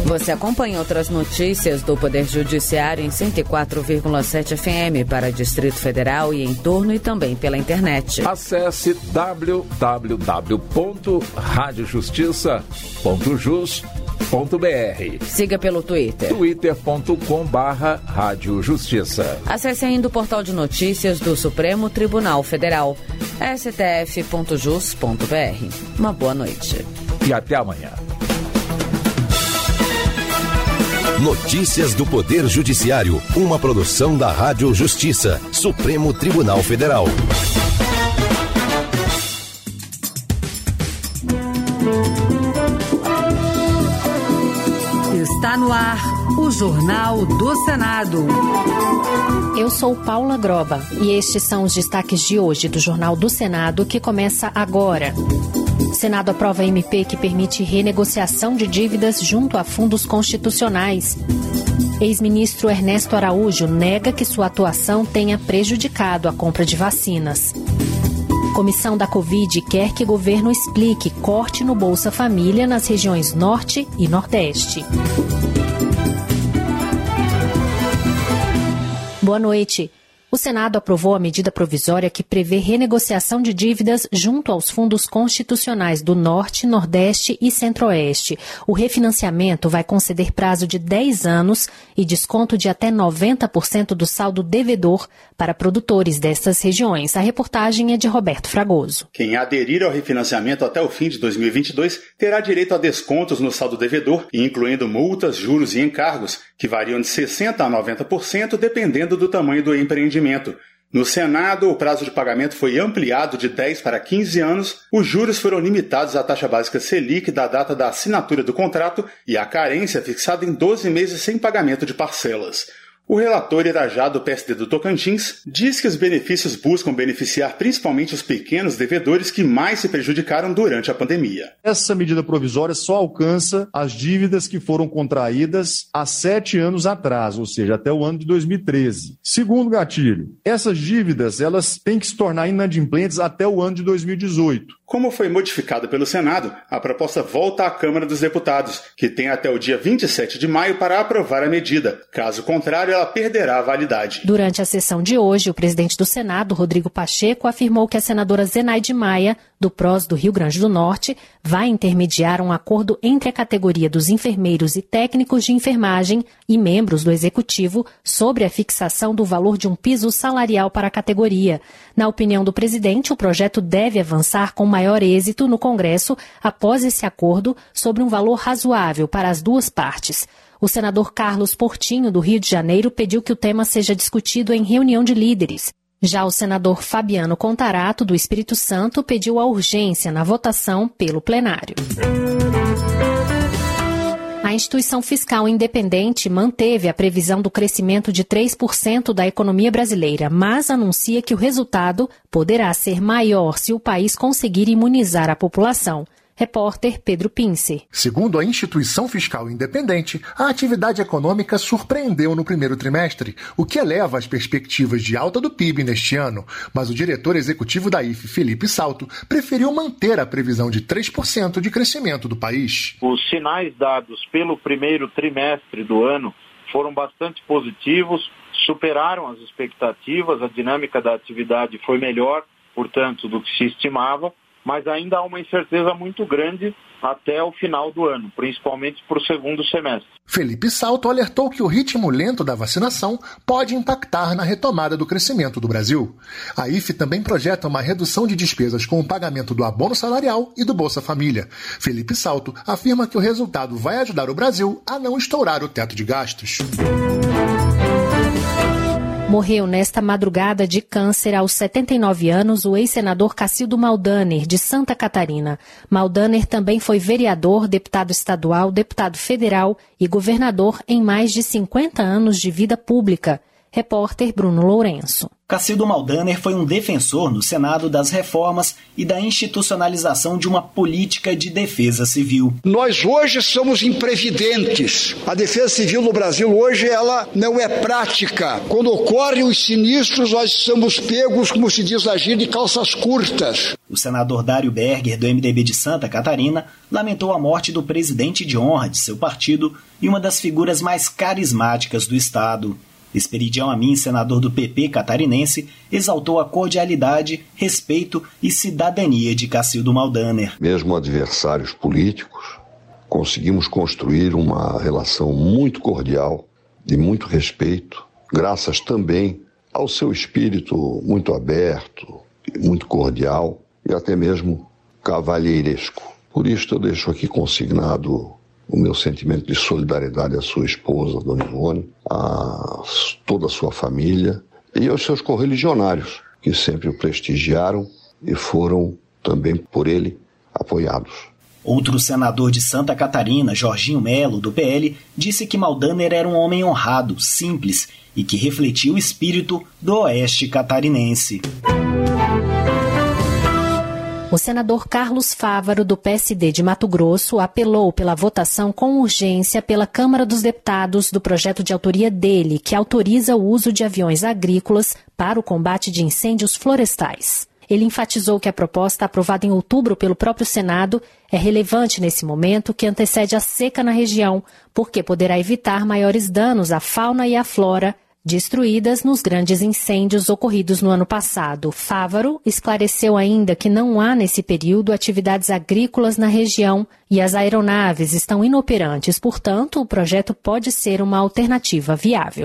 Você acompanha outras notícias do Poder Judiciário em cento e quatro vírgula sete F M para Distrito Federal e em torno e também pela internet. Acesse w w w ponto rádio justiça ponto jus ponto b r. Siga pelo Twitter. twitter ponto com barra Rádio Justiça. Acesse ainda o portal de notícias do Supremo Tribunal Federal, s t f ponto jus ponto b r. Uma boa noite. E até amanhã. Notícias do Poder Judiciário, uma produção da Rádio Justiça, Supremo Tribunal Federal. Está no ar o Jornal do Senado. Eu sou Paula Groba e estes são os destaques de hoje do Jornal do Senado, que começa agora. O Senado aprova a M P que permite renegociação de dívidas junto a fundos constitucionais. Ex-ministro Ernesto Araújo nega que sua atuação tenha prejudicado a compra de vacinas. Comissão da Covid quer que governo explique corte no Bolsa Família nas regiões Norte e Nordeste. Boa noite. O Senado aprovou a medida provisória que prevê renegociação de dívidas junto aos fundos constitucionais do Norte, Nordeste e Centro-Oeste. O refinanciamento vai conceder prazo de dez anos e desconto de até noventa por cento do saldo devedor para produtores destas regiões. A reportagem é de Roberto Fragoso. Quem aderir ao refinanciamento até o fim de dois mil e vinte e dois terá direito a descontos no saldo devedor, incluindo multas, juros e encargos, que variam de sessenta por cento a noventa por cento, dependendo do tamanho do empreendimento. No Senado, o prazo de pagamento foi ampliado de dez para quinze anos, os juros foram limitados à taxa básica Selic da data da assinatura do contrato e a carência fixada em doze meses sem pagamento de parcelas. O relator Irajá, do P S D do Tocantins, diz que os benefícios buscam beneficiar principalmente os pequenos devedores que mais se prejudicaram durante a pandemia. Essa medida provisória só alcança as dívidas que foram contraídas há sete anos atrás, ou seja, até o ano de dois mil e treze. Segundo gatilho, essas dívidas elas têm que se tornar inadimplentes até o ano de dois mil e dezoito. Como foi modificada pelo Senado, a proposta volta à Câmara dos Deputados, que tem até o dia vinte e sete de maio para aprovar a medida. Caso contrário, ela perderá a validade. Durante a sessão de hoje, o presidente do Senado, Rodrigo Pacheco, afirmou que a senadora Zenaide Maia, do P R O S do Rio Grande do Norte, vai intermediar um acordo entre a categoria dos enfermeiros e técnicos de enfermagem e membros do Executivo sobre a fixação do valor de um piso salarial para a categoria. Na opinião do presidente, o projeto deve avançar com maior êxito no Congresso após esse acordo sobre um valor razoável para as duas partes. O senador Carlos Portinho, do Rio de Janeiro, pediu que o tema seja discutido em reunião de líderes. Já o senador Fabiano Contarato, do Espírito Santo, pediu a urgência na votação pelo plenário. A instituição fiscal independente manteve a previsão do crescimento de três por cento da economia brasileira, mas anuncia que o resultado poderá ser maior se o país conseguir imunizar a população. Repórter Pedro Pince. Segundo a instituição fiscal independente, a atividade econômica surpreendeu no primeiro trimestre, o que eleva as perspectivas de alta do P I B neste ano. Mas o diretor executivo da I F, Felipe Salto, preferiu manter a previsão de três por cento de crescimento do país. Os sinais dados pelo primeiro trimestre do ano foram bastante positivos, superaram as expectativas, a dinâmica da atividade foi melhor, portanto, do que se estimava. Mas ainda há uma incerteza muito grande até o final do ano, principalmente para o segundo semestre. Felipe Salto alertou que o ritmo lento da vacinação pode impactar na retomada do crescimento do Brasil. A I F também projeta uma redução de despesas com o pagamento do abono salarial e do Bolsa Família. Felipe Salto afirma que o resultado vai ajudar o Brasil a não estourar o teto de gastos. Morreu nesta madrugada de câncer aos setenta e nove anos o ex-senador Cacildo Maldaner, de Santa Catarina. Maldaner também foi vereador, deputado estadual, deputado federal e governador em mais de cinquenta anos de vida pública. Repórter Bruno Lourenço. Cacildo Maldaner foi um defensor no Senado das reformas e da institucionalização de uma política de defesa civil. Nós hoje somos imprevidentes. A defesa civil no Brasil hoje ela não é prática. Quando ocorrem os sinistros, nós somos pegos, como se diz, agir de calças curtas. O senador Dário Berger, do M D B de Santa Catarina, lamentou a morte do presidente de honra de seu partido e uma das figuras mais carismáticas do estado. Esperidião Amin, senador do P P catarinense, exaltou a cordialidade, respeito e cidadania de Cacildo Maldaner. Mesmo adversários políticos, conseguimos construir uma relação muito cordial, de muito respeito, graças também ao seu espírito muito aberto, muito cordial e até mesmo cavalheiresco. Por isso eu deixo aqui consignado o meu sentimento de solidariedade à sua esposa, Dona Ivone, a toda a sua família e aos seus correligionários, que sempre o prestigiaram e foram também por ele apoiados. Outro senador de Santa Catarina, Jorginho Melo, do P L, disse que Maldaner era um homem honrado, simples e que refletia o espírito do oeste catarinense. O senador Carlos Fávaro, do P S D de Mato Grosso, apelou pela votação com urgência pela Câmara dos Deputados do projeto de autoria dele, que autoriza o uso de aviões agrícolas para o combate de incêndios florestais. Ele enfatizou que a proposta, aprovada em outubro pelo próprio Senado, é relevante nesse momento que antecede a seca na região, porque poderá evitar maiores danos à fauna e à flora destruídas nos grandes incêndios ocorridos no ano passado. Fávaro esclareceu ainda que não há nesse período atividades agrícolas na região e as aeronaves estão inoperantes, portanto, o projeto pode ser uma alternativa viável.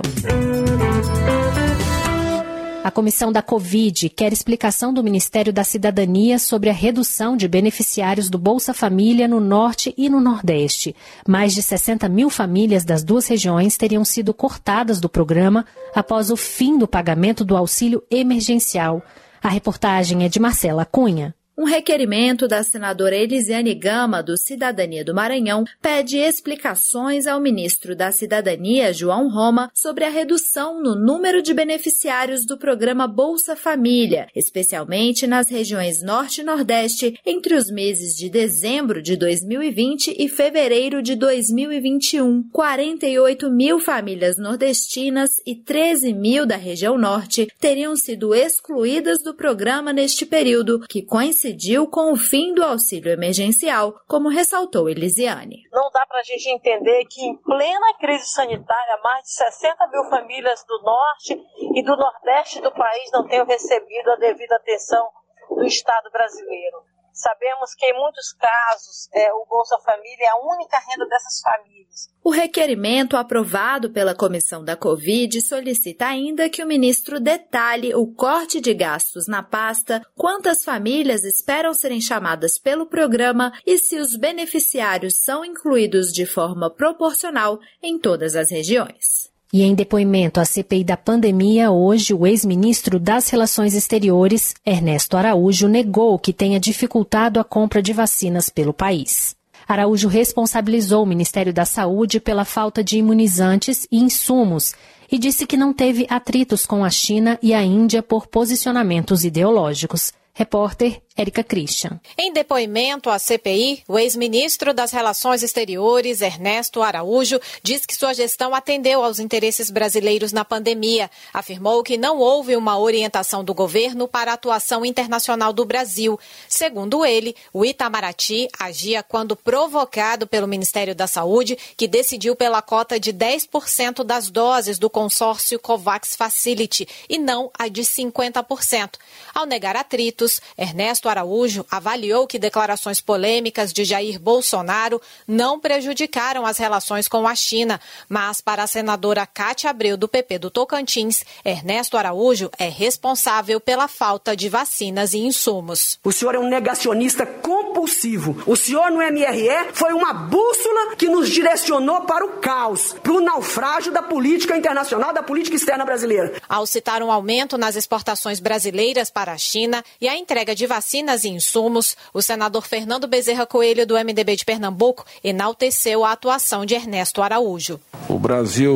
A comissão da Covid quer explicação do Ministério da Cidadania sobre a redução de beneficiários do Bolsa Família no Norte e no Nordeste. Mais de sessenta mil famílias das duas regiões teriam sido cortadas do programa após o fim do pagamento do auxílio emergencial. A reportagem é de Marcela Cunha. Um requerimento da senadora Elisiane Gama, do Cidadania do Maranhão, pede explicações ao ministro da Cidadania, João Roma, sobre a redução no número de beneficiários do programa Bolsa Família, especialmente nas regiões Norte e Nordeste, entre os meses de dezembro de dois mil e vinte e fevereiro de dois mil e vinte e um. quarenta e oito mil famílias nordestinas e treze mil da região Norte teriam sido excluídas do programa neste período, que coincidiu coincidiu com o fim do auxílio emergencial, como ressaltou Elisiane. Não dá para a gente entender que em plena crise sanitária, mais de sessenta mil famílias do Norte e do Nordeste do país não tenham recebido a devida atenção do Estado brasileiro. Sabemos que em muitos casos é, o Bolsa Família é a única renda dessas famílias. O requerimento aprovado pela Comissão da Covid solicita ainda que o ministro detalhe o corte de gastos na pasta, quantas famílias esperam serem chamadas pelo programa e se os beneficiários são incluídos de forma proporcional em todas as regiões. E em depoimento à C P I da pandemia, hoje, o ex-ministro das Relações Exteriores, Ernesto Araújo, negou que tenha dificultado a compra de vacinas pelo país. Araújo responsabilizou o Ministério da Saúde pela falta de imunizantes e insumos e disse que não teve atritos com a China e a Índia por posicionamentos ideológicos. Repórter Érica Christian. Em depoimento à C P I, o ex-ministro das Relações Exteriores, Ernesto Araújo, diz que sua gestão atendeu aos interesses brasileiros na pandemia. Afirmou que não houve uma orientação do governo para a atuação internacional do Brasil. Segundo ele, o Itamaraty agia quando provocado pelo Ministério da Saúde, que decidiu pela cota de dez por cento das doses do consórcio COVAX Facility e não a de cinquenta por cento. Ao negar atritos, Ernesto Araújo avaliou que declarações polêmicas de Jair Bolsonaro não prejudicaram as relações com a China, mas para a senadora Cátia Abreu, do P P do Tocantins, Ernesto Araújo é responsável pela falta de vacinas e insumos. O senhor é um negacionista compulsivo. O senhor no M R E foi uma bússola que nos direcionou para o caos, para o naufrágio da política internacional, da política externa brasileira. Ao citar um aumento nas exportações brasileiras para a China e a entrega de vacinas e insumos, o senador Fernando Bezerra Coelho, do M D B de Pernambuco, enalteceu a atuação de Ernesto Araújo. O Brasil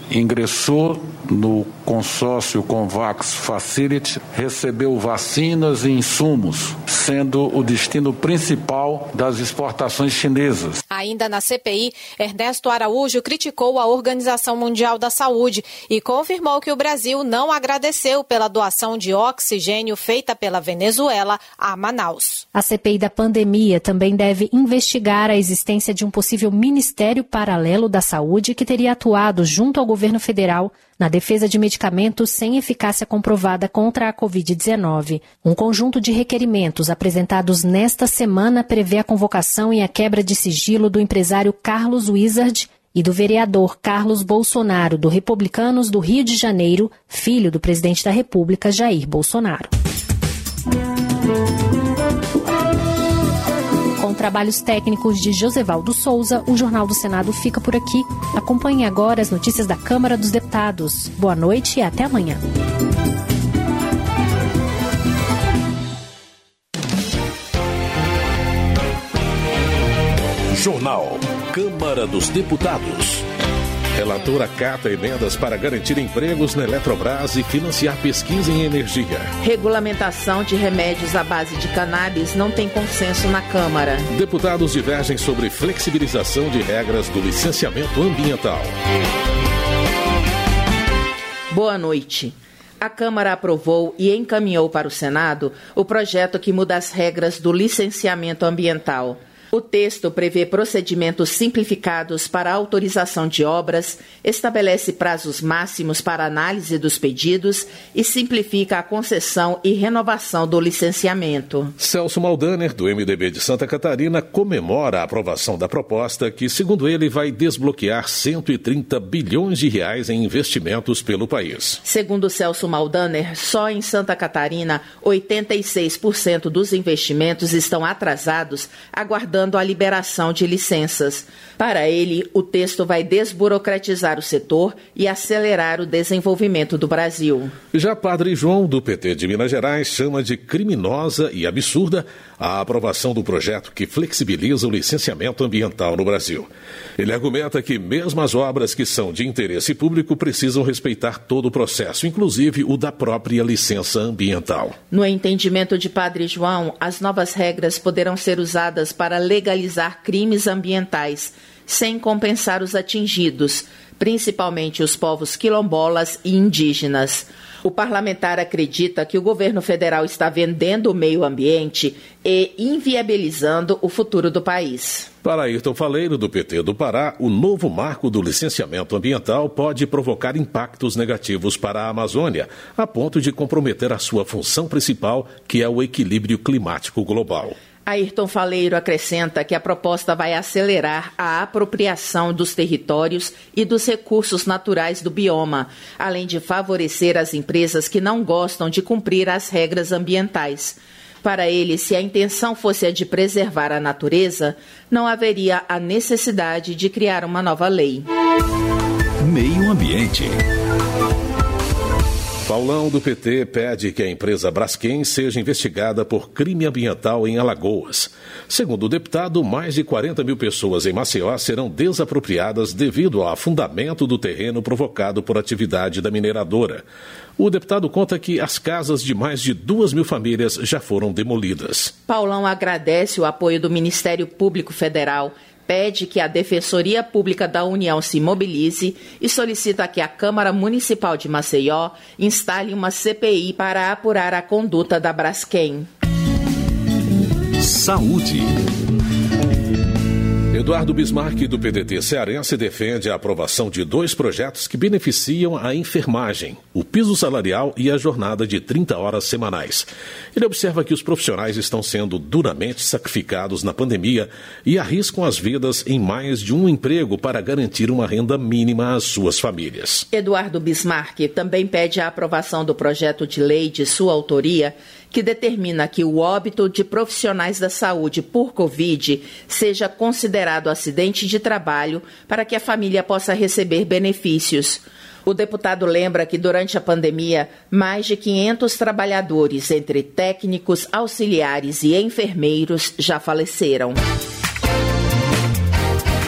ingressou no consórcio Convax Facility, recebeu vacinas e insumos, sendo o destino principal das exportações chinesas. Ainda na C P I, Ernesto Araújo criticou a Organização Mundial da Saúde e confirmou que o Brasil não agradeceu pela doação de oxigênio feita pela Venezuela a Manaus. A C P I da pandemia também deve investigar a existência de um possível Ministério Paralelo da Saúde que teria atuado junto ao governo federal na defesa de medicamentos sem eficácia comprovada contra a covid dezenove. Um conjunto de requerimentos apresentados nesta semana prevê a convocação e a quebra de sigilo do empresário Carlos Wizard e do vereador Carlos Bolsonaro, do Republicanos do Rio de Janeiro, filho do presidente da República, Jair Bolsonaro. Com trabalhos técnicos de Josevaldo Souza, o Jornal do Senado fica por aqui. Acompanhe agora as notícias da Câmara dos Deputados. Boa noite e até amanhã. Jornal Câmara dos Deputados. Relator acata emendas para garantir empregos na Eletrobras e financiar pesquisa em energia. Regulamentação de remédios à base de cannabis não tem consenso na Câmara. Deputados divergem sobre flexibilização de regras do licenciamento ambiental. Boa noite. A Câmara aprovou e encaminhou para o Senado o projeto que muda as regras do licenciamento ambiental. O texto prevê procedimentos simplificados para a autorização de obras, estabelece prazos máximos para análise dos pedidos e simplifica a concessão e renovação do licenciamento. Celso Maldaner, do M D B de Santa Catarina, comemora a aprovação da proposta que, segundo ele, vai desbloquear cento e trinta bilhões de reais em investimentos pelo país. Segundo Celso Maldaner, só em Santa Catarina, oitenta e seis por cento dos investimentos estão atrasados, aguardando a liberação de licenças. Para ele, o texto vai desburocratizar o setor e acelerar o desenvolvimento do Brasil. Já Padre João, do P T de Minas Gerais, chama de criminosa e absurda a aprovação do projeto que flexibiliza o licenciamento ambiental no Brasil. Ele argumenta que mesmo as obras que são de interesse público precisam respeitar todo o processo, inclusive o da própria licença ambiental. No entendimento de Padre João, as novas regras poderão ser usadas para legalizar crimes ambientais, sem compensar os atingidos, principalmente os povos quilombolas e indígenas. O parlamentar acredita que o governo federal está vendendo o meio ambiente e inviabilizando o futuro do país. Para Ayrton Faleiro, do P T do Pará, o novo marco do licenciamento ambiental pode provocar impactos negativos para a Amazônia, a ponto de comprometer a sua função principal, que é o equilíbrio climático global. Ayrton Faleiro acrescenta que a proposta vai acelerar a apropriação dos territórios e dos recursos naturais do bioma, além de favorecer as empresas que não gostam de cumprir as regras ambientais. Para ele, se a intenção fosse a de preservar a natureza, não haveria a necessidade de criar uma nova lei. Meio Ambiente. Paulão, do P T, pede que a empresa Braskem seja investigada por crime ambiental em Alagoas. Segundo o deputado, mais de quarenta mil pessoas em Maceió serão desapropriadas devido ao afundamento do terreno provocado por atividade da mineradora. O deputado conta que as casas de mais de duas mil famílias já foram demolidas. Paulão agradece o apoio do Ministério Público Federal, pede que a Defensoria Pública da União se mobilize e solicita que a Câmara Municipal de Maceió instale uma C P I para apurar a conduta da Braskem. Saúde. Eduardo Bismarck, do P D T cearense, defende a aprovação de dois projetos que beneficiam a enfermagem, o piso salarial e a jornada de trinta horas semanais. Ele observa que os profissionais estão sendo duramente sacrificados na pandemia e arriscam as vidas em mais de um emprego para garantir uma renda mínima às suas famílias. Eduardo Bismarck também pede a aprovação do projeto de lei de sua autoria, que determina que o óbito de profissionais da saúde por Covid seja considerado acidente de trabalho para que a família possa receber benefícios. O deputado lembra que durante a pandemia, mais de quinhentos trabalhadores, entre técnicos, auxiliares e enfermeiros, já faleceram.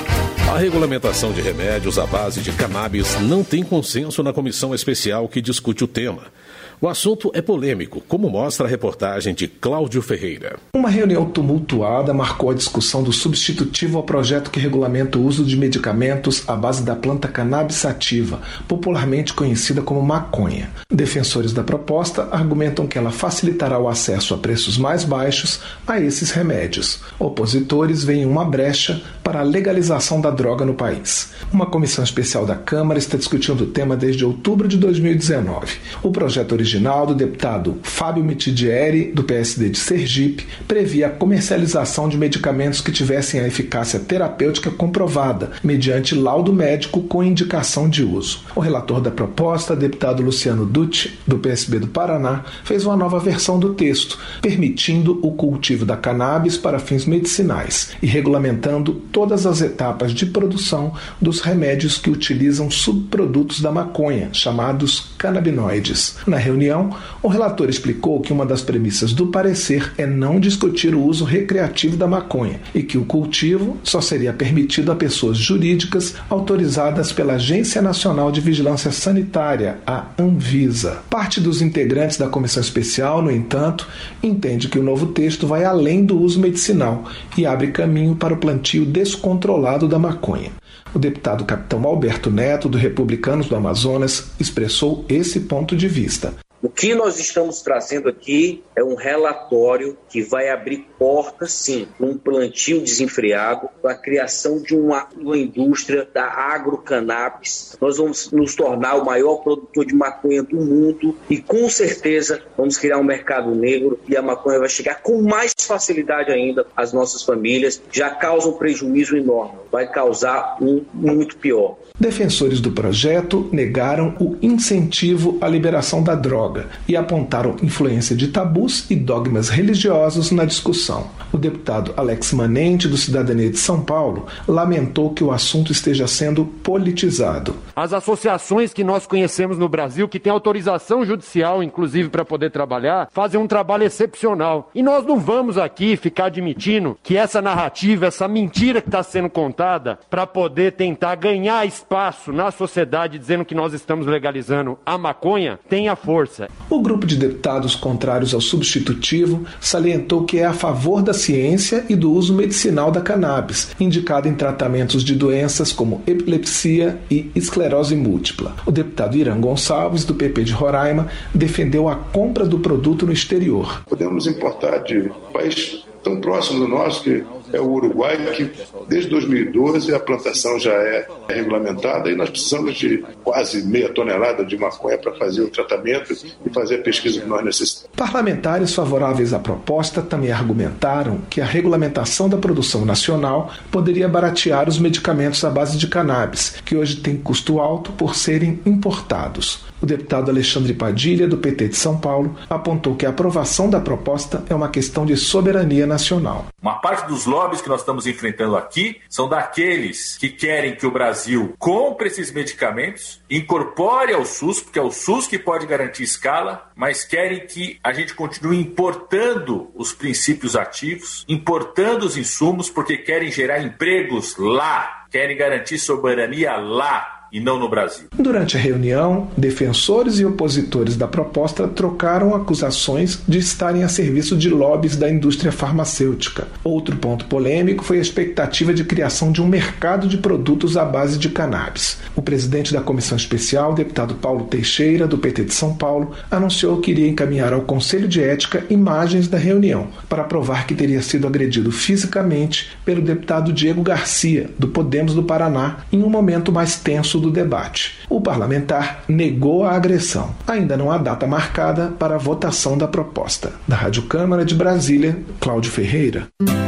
A regulamentação de remédios à base de cannabis não tem consenso na comissão especial que discute o tema. O assunto é polêmico, como mostra a reportagem de Cláudio Ferreira. Uma reunião tumultuada marcou a discussão do substitutivo ao projeto que regulamenta o uso de medicamentos à base da planta cannabis sativa, popularmente conhecida como maconha. Defensores da proposta argumentam que ela facilitará o acesso a preços mais baixos a esses remédios. Opositores veem uma brecha para a legalização da droga no país. Uma comissão especial da Câmara está discutindo o tema desde outubro de dois mil e dezenove. O projeto original do deputado Fábio Mitidieri, do P S D de Sergipe, previa a comercialização de medicamentos que tivessem a eficácia terapêutica comprovada, mediante laudo médico com indicação de uso. O relator da proposta, deputado Luciano Dutti, do P S B do Paraná, fez uma nova versão do texto, permitindo o cultivo da cannabis para fins medicinais e regulamentando todas as etapas de produção dos remédios que utilizam subprodutos da maconha, chamados canabinoides. Na reunião, o relator explicou que uma das premissas do parecer é não discutir o uso recreativo da maconha e que o cultivo só seria permitido a pessoas jurídicas autorizadas pela Agência Nacional de Vigilância Sanitária, a Anvisa. Parte dos integrantes da comissão especial, no entanto, entende que o novo texto vai além do uso medicinal e abre caminho para o plantio descontrolado da maconha. O deputado capitão Alberto Neto, do Republicanos do Amazonas, expressou esse ponto de vista. O que nós estamos trazendo aqui é um relatório que vai abrir portas, sim, para um plantio desenfreado, para a criação de uma, uma indústria da agrocannabis. Nós vamos nos tornar o maior produtor de maconha do mundo e, com certeza, vamos criar um mercado negro e a maconha vai chegar com mais facilidade ainda às nossas famílias. Já causa um prejuízo enorme, vai causar um muito pior. Defensores do projeto negaram o incentivo à liberação da droga e apontaram influência de tabus e dogmas religiosos na discussão. O deputado Alex Manente, do Cidadania de São Paulo, lamentou que o assunto esteja sendo politizado. As associações que nós conhecemos no Brasil, que têm autorização judicial, inclusive, para poder trabalhar, fazem um trabalho excepcional. E nós não vamos aqui ficar admitindo que essa narrativa, essa mentira que está sendo contada, para poder tentar ganhar espaço na sociedade dizendo que nós estamos legalizando a maconha, tenha força. O grupo de deputados contrários ao substitutivo salientou que é a favor da ciência e do uso medicinal da cannabis, indicada em tratamentos de doenças como epilepsia e esclerose múltipla. O deputado Irã Gonçalves, do P P de Roraima, defendeu a compra do produto no exterior. Podemos importar de um país tão próximo do nosso, que é o Uruguai, que desde dois mil e doze a plantação já é regulamentada e nós precisamos de quase meia tonelada de maconha para fazer o tratamento e fazer a pesquisa que nós necessitamos. Parlamentares favoráveis à proposta também argumentaram que a regulamentação da produção nacional poderia baratear os medicamentos à base de cannabis, que hoje têm custo alto por serem importados. O deputado Alexandre Padilha, do P T de São Paulo, apontou que a aprovação da proposta é uma questão de soberania nacional. Uma parte dos lobbies que nós estamos enfrentando aqui são daqueles que querem que o Brasil compre esses medicamentos, incorpore ao SUS, porque é o SUS que pode garantir escala, mas querem que a gente continue importando os princípios ativos, importando os insumos, porque querem gerar empregos lá, querem garantir soberania lá, e não no Brasil. Durante a reunião, defensores e opositores da proposta trocaram acusações de estarem a serviço de lobbies da indústria farmacêutica. Outro ponto polêmico foi a expectativa de criação de um mercado de produtos à base de cannabis. O presidente da comissão especial, deputado Paulo Teixeira, do P T de São Paulo, anunciou que iria encaminhar ao Conselho de Ética imagens da reunião, para provar que teria sido agredido fisicamente pelo deputado Diego Garcia, do Podemos do Paraná, em um momento mais tenso do debate. O parlamentar negou a agressão. Ainda não há data marcada para a votação da proposta. Da Rádio Câmara de Brasília, Cláudio Ferreira.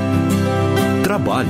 Trabalho.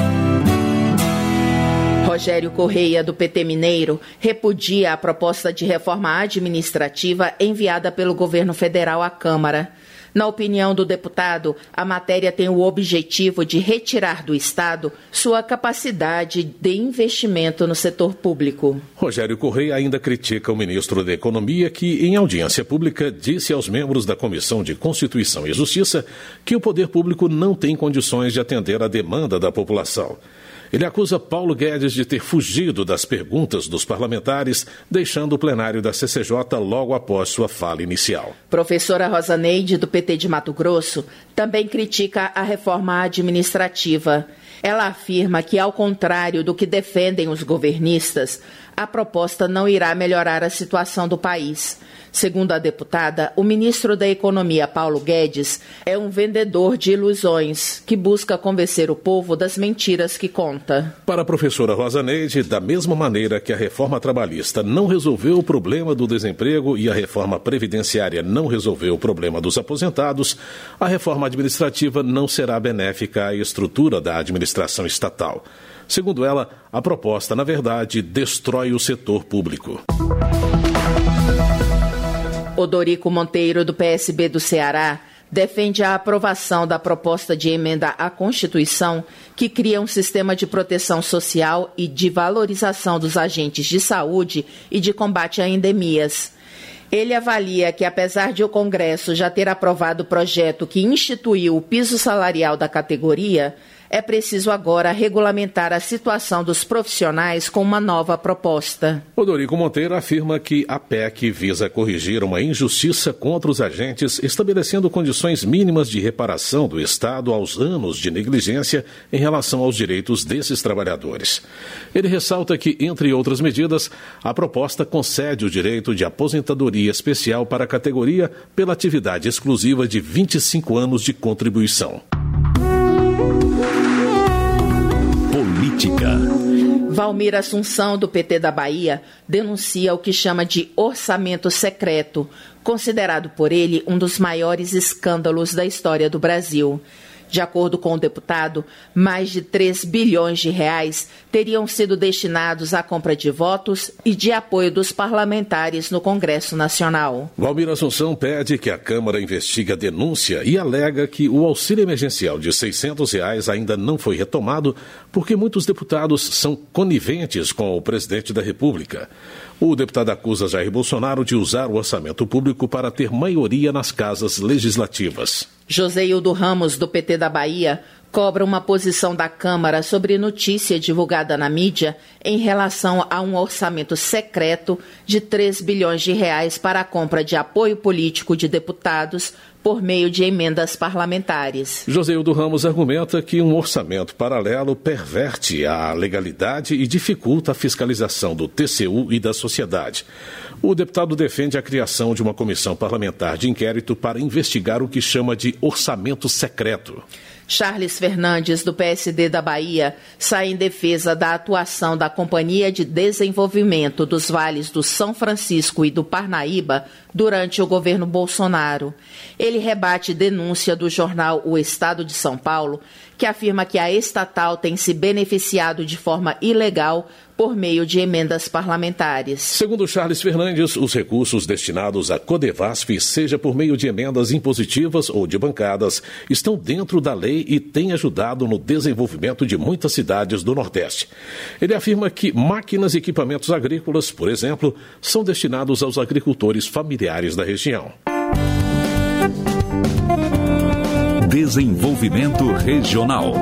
Rogério Correia, do P T Mineiro, repudia a proposta de reforma administrativa enviada pelo governo federal à Câmara. Na opinião do deputado, a matéria tem o objetivo de retirar do Estado sua capacidade de investimento no setor público. Rogério Correia ainda critica o ministro da Economia que, em audiência pública, disse aos membros da Comissão de Constituição e Justiça que o poder público não tem condições de atender à demanda da população. Ele acusa Paulo Guedes de ter fugido das perguntas dos parlamentares, deixando o plenário da C C J logo após sua fala inicial. Professora Rosa Neide, do P T de Mato Grosso, também critica a reforma administrativa. Ela afirma que, ao contrário do que defendem os governistas, a proposta não irá melhorar a situação do país. Segundo a deputada, o ministro da Economia, Paulo Guedes, é um vendedor de ilusões que busca convencer o povo das mentiras que conta. Para a professora Rosa Neide, da mesma maneira que a reforma trabalhista não resolveu o problema do desemprego e a reforma previdenciária não resolveu o problema dos aposentados, a reforma administrativa não será benéfica à estrutura da administração estatal. Segundo ela, a proposta, na verdade, destrói o setor público. Odorico Monteiro, do P S B do Ceará, defende a aprovação da proposta de emenda à Constituição que cria um sistema de proteção social e de valorização dos agentes de saúde e de combate a endemias. Ele avalia que, apesar de o Congresso já ter aprovado o projeto que instituiu o piso salarial da categoria, é preciso agora regulamentar a situação dos profissionais com uma nova proposta. Odorico Monteiro afirma que a P E C visa corrigir uma injustiça contra os agentes, estabelecendo condições mínimas de reparação do Estado aos anos de negligência em relação aos direitos desses trabalhadores. Ele ressalta que, entre outras medidas, a proposta concede o direito de aposentadoria especial para a categoria pela atividade exclusiva de vinte e cinco anos de contribuição. Política. Valmir Assunção, do P T da Bahia, denuncia o que chama de orçamento secreto, considerado por ele um dos maiores escândalos da história do Brasil. De acordo com o deputado, mais de três bilhões de reais teriam sido destinados à compra de votos e de apoio dos parlamentares no Congresso Nacional. Valmir Assunção pede que a Câmara investigue a denúncia e alega que o auxílio emergencial de seiscentos reais ainda não foi retomado porque muitos deputados são coniventes com o presidente da República. O deputado acusa Jair Bolsonaro de usar o orçamento público para ter maioria nas casas legislativas. Joseildo Ramos, do P T da Bahia, cobra uma posição da Câmara sobre notícia divulgada na mídia em relação a um orçamento secreto de três bilhões de reais para a compra de apoio político de deputados por meio de emendas parlamentares. Joseildo Ramos argumenta que um orçamento paralelo perverte a legalidade e dificulta a fiscalização do T C U e da sociedade. O deputado defende a criação de uma comissão parlamentar de inquérito para investigar o que chama de orçamento secreto. Charles Fernandes, do P S D da Bahia, sai em defesa da atuação da Companhia de Desenvolvimento dos Vales do São Francisco e do Parnaíba durante o governo Bolsonaro. Ele rebate denúncia do jornal O Estado de São Paulo, que afirma que a estatal tem se beneficiado de forma ilegal por meio de emendas parlamentares. Segundo Charles Fernandes, os recursos destinados à Codevasf, seja por meio de emendas impositivas ou de bancadas, estão dentro da lei e têm ajudado no desenvolvimento de muitas cidades do Nordeste. Ele afirma que máquinas e equipamentos agrícolas, por exemplo, são destinados aos agricultores familiares da região. Desenvolvimento regional.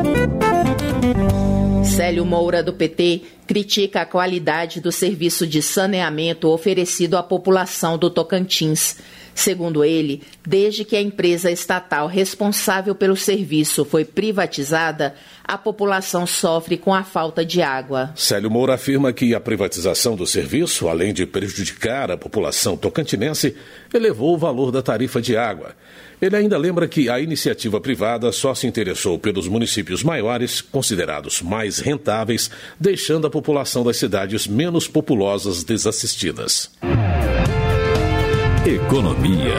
Célio Moura, do P T, critica a qualidade do serviço de saneamento oferecido à população do Tocantins. Segundo ele, desde que a empresa estatal responsável pelo serviço foi privatizada, a população sofre com a falta de água. Célio Moura afirma que a privatização do serviço, além de prejudicar a população tocantinense, elevou o valor da tarifa de água. Ele ainda lembra que a iniciativa privada só se interessou pelos municípios maiores, considerados mais rentáveis, deixando a população das cidades menos populosas desassistidas. Economia.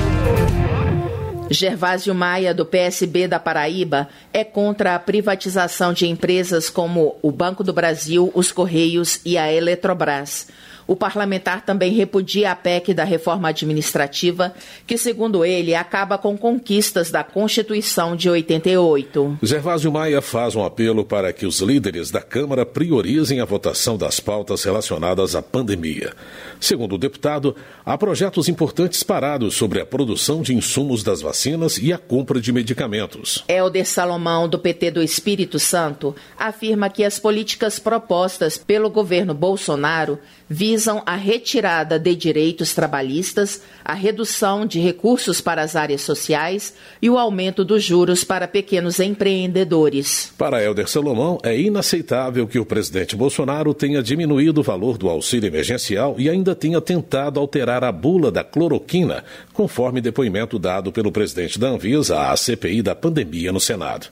Gervásio Maia, do P S B da Paraíba, é contra a privatização de empresas como o Banco do Brasil, os Correios e a Eletrobras. O parlamentar também repudia a P E C da reforma administrativa, que, segundo ele, acaba com conquistas da Constituição de oitenta e oito. Gervásio Maia faz um apelo para que os líderes da Câmara priorizem a votação das pautas relacionadas à pandemia. Segundo o deputado, há projetos importantes parados sobre a produção de insumos das vacinas e a compra de medicamentos. Helder Salomão, do P T do Espírito Santo, afirma que as políticas propostas pelo governo Bolsonaro visam a retirada de direitos trabalhistas, a redução de recursos para as áreas sociais e o aumento dos juros para pequenos empreendedores. Para Helder Salomão, é inaceitável que o presidente Bolsonaro tenha diminuído o valor do auxílio emergencial e ainda tenha tentado alterar a bula da cloroquina, conforme depoimento dado pelo presidente da Anvisa à C P I da pandemia no Senado.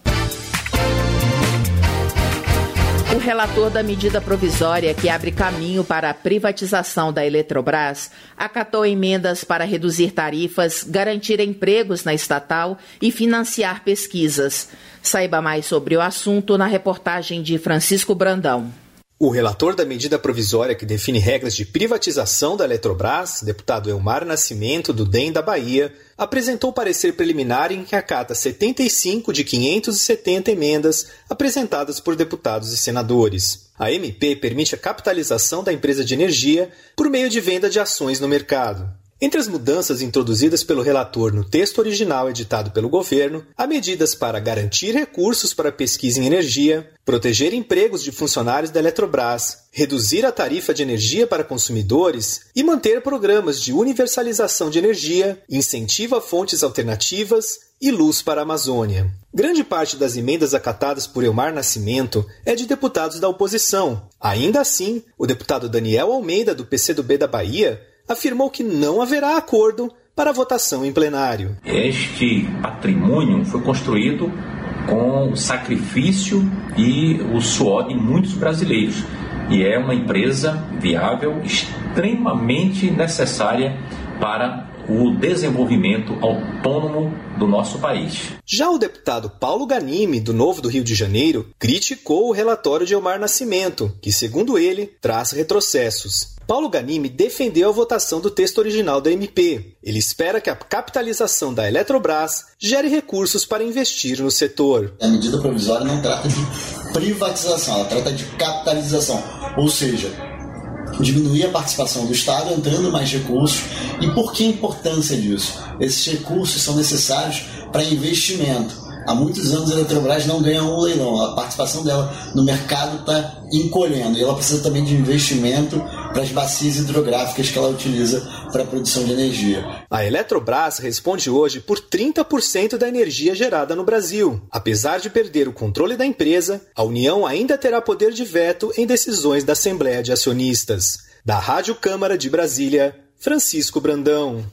O relator da medida provisória que abre caminho para a privatização da Eletrobras acatou emendas para reduzir tarifas, garantir empregos na estatal e financiar pesquisas. Saiba mais sobre o assunto na reportagem de Francisco Brandão. O relator da medida provisória que define regras de privatização da Eletrobras, deputado Elmar Nascimento, do D E M da Bahia, apresentou parecer preliminar em que acata setenta e cinco de quinhentas e setenta emendas apresentadas por deputados e senadores. A M P permite a capitalização da empresa de energia por meio de venda de ações no mercado. Entre as mudanças introduzidas pelo relator no texto original editado pelo governo, há medidas para garantir recursos para pesquisa em energia, proteger empregos de funcionários da Eletrobras, reduzir a tarifa de energia para consumidores e manter programas de universalização de energia, incentivo a fontes alternativas e luz para a Amazônia. Grande parte das emendas acatadas por Elmar Nascimento é de deputados da oposição. Ainda assim, o deputado Daniel Almeida, do P C do B da Bahia, afirmou que não haverá acordo para votação em plenário. Este patrimônio foi construído com o sacrifício e o suor de muitos brasileiros e é uma empresa viável, extremamente necessária para o desenvolvimento autônomo do nosso país. Já o deputado Paulo Ganimi, do Novo do Rio de Janeiro, criticou o relatório de Elmar Nascimento, que, segundo ele, traz retrocessos. Paulo Ganimi defendeu a votação do texto original da M P. Ele espera que a capitalização da Eletrobras gere recursos para investir no setor. A medida provisória não trata de privatização, ela trata de capitalização, ou seja, diminuir a participação do Estado, entrando mais recursos. E por que a importância disso? Esses recursos são necessários para investimento. Há muitos anos a Eletrobras não ganha um leilão, a participação dela no mercado está encolhendo e ela precisa também de investimento para as bacias hidrográficas que ela utiliza para a produção de energia. A Eletrobras responde hoje por trinta por cento da energia gerada no Brasil. Apesar de perder o controle da empresa, a União ainda terá poder de veto em decisões da Assembleia de Acionistas. Da Rádio Câmara de Brasília, Francisco Brandão.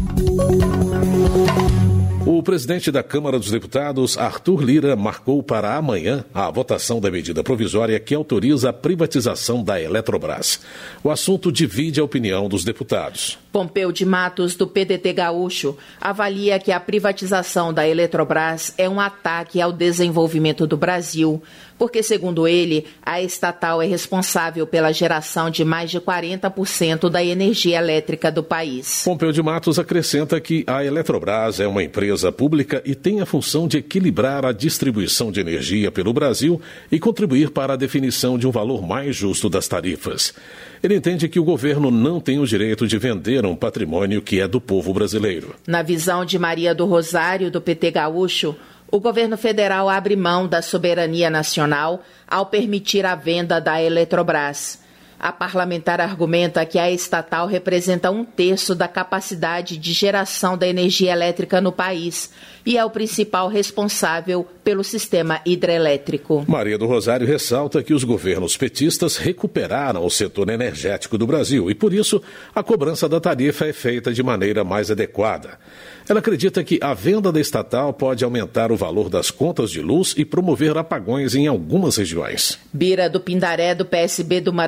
O presidente da Câmara dos Deputados, Arthur Lira, marcou para amanhã a votação da medida provisória que autoriza a privatização da Eletrobras. O assunto divide a opinião dos deputados. Pompeu de Matos, do P D T gaúcho, avalia que a privatização da Eletrobras é um ataque ao desenvolvimento do Brasil, porque, segundo ele, a estatal é responsável pela geração de mais de quarenta por cento da energia elétrica do país. Pompeu de Matos acrescenta que a Eletrobras é uma empresa pública e tem a função de equilibrar a distribuição de energia pelo Brasil e contribuir para a definição de um valor mais justo das tarifas. Ele entende que o governo não tem o direito de vender um patrimônio que é do povo brasileiro. Na visão de Maria do Rosário, do P T gaúcho, o governo federal abre mão da soberania nacional ao permitir a venda da Eletrobras. A parlamentar argumenta que a estatal representa um terço da capacidade de geração da energia elétrica no país e é o principal responsável pelo sistema hidrelétrico. Maria do Rosário ressalta que os governos petistas recuperaram o setor energético do Brasil e, por isso, a cobrança da tarifa é feita de maneira mais adequada. Ela acredita que a venda da estatal pode aumentar o valor das contas de luz e promover apagões em algumas regiões. Bira do Pindaré, do P S B do Maranhão,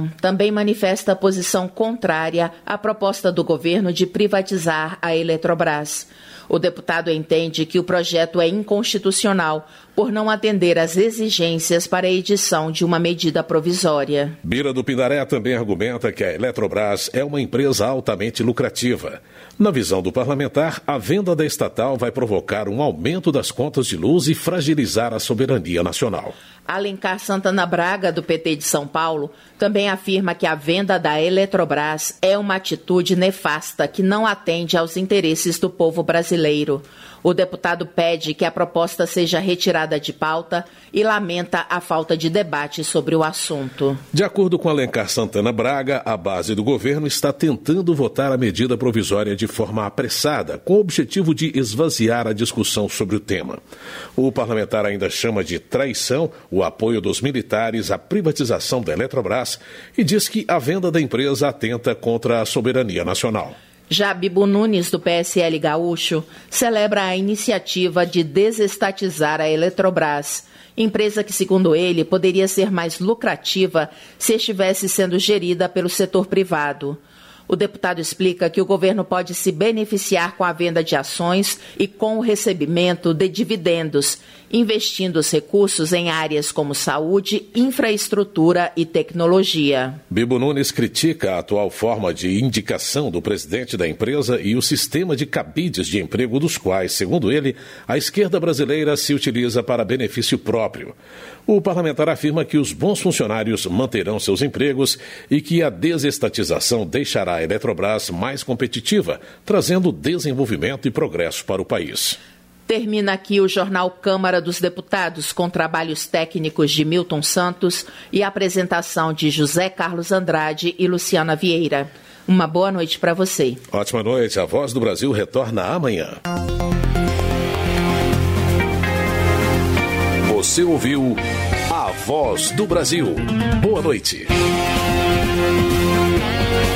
União também manifesta posição contrária à proposta do governo de privatizar a Eletrobras. O deputado entende que o projeto é inconstitucional por não atender às exigências para a edição de uma medida provisória. Bira do Pindaré também argumenta que a Eletrobras é uma empresa altamente lucrativa. Na visão do parlamentar, a venda da estatal vai provocar um aumento das contas de luz e fragilizar a soberania nacional. Alencar Santana Braga, do P T de São Paulo, também afirma que a venda da Eletrobras é uma atitude nefasta que não atende aos interesses do povo brasileiro. O deputado pede que a proposta seja retirada de pauta e lamenta a falta de debate sobre o assunto. De acordo com Alencar Santana Braga, a base do governo está tentando votar a medida provisória de forma apressada, com o objetivo de esvaziar a discussão sobre o tema. O parlamentar ainda chama de traição o apoio dos militares à privatização da Eletrobras e diz que a venda da empresa atenta contra a soberania nacional. Já Bibo Nunes, do P S L gaúcho, celebra a iniciativa de desestatizar a Eletrobras, empresa que, segundo ele, poderia ser mais lucrativa se estivesse sendo gerida pelo setor privado. O deputado explica que o governo pode se beneficiar com a venda de ações e com o recebimento de dividendos, investindo os recursos em áreas como saúde, infraestrutura e tecnologia. Bibo Nunes critica a atual forma de indicação do presidente da empresa e o sistema de cabides de emprego dos quais, segundo ele, a esquerda brasileira se utiliza para benefício próprio. O parlamentar afirma que os bons funcionários manterão seus empregos e que a desestatização deixará a Eletrobras mais competitiva, trazendo desenvolvimento e progresso para o país. Termina aqui o jornal Câmara dos Deputados, com trabalhos técnicos de Milton Santos e a apresentação de José Carlos Andrade e Luciana Vieira. Uma boa noite para você. Ótima noite. A Voz do Brasil retorna amanhã. Você ouviu A Voz do Brasil. Boa noite.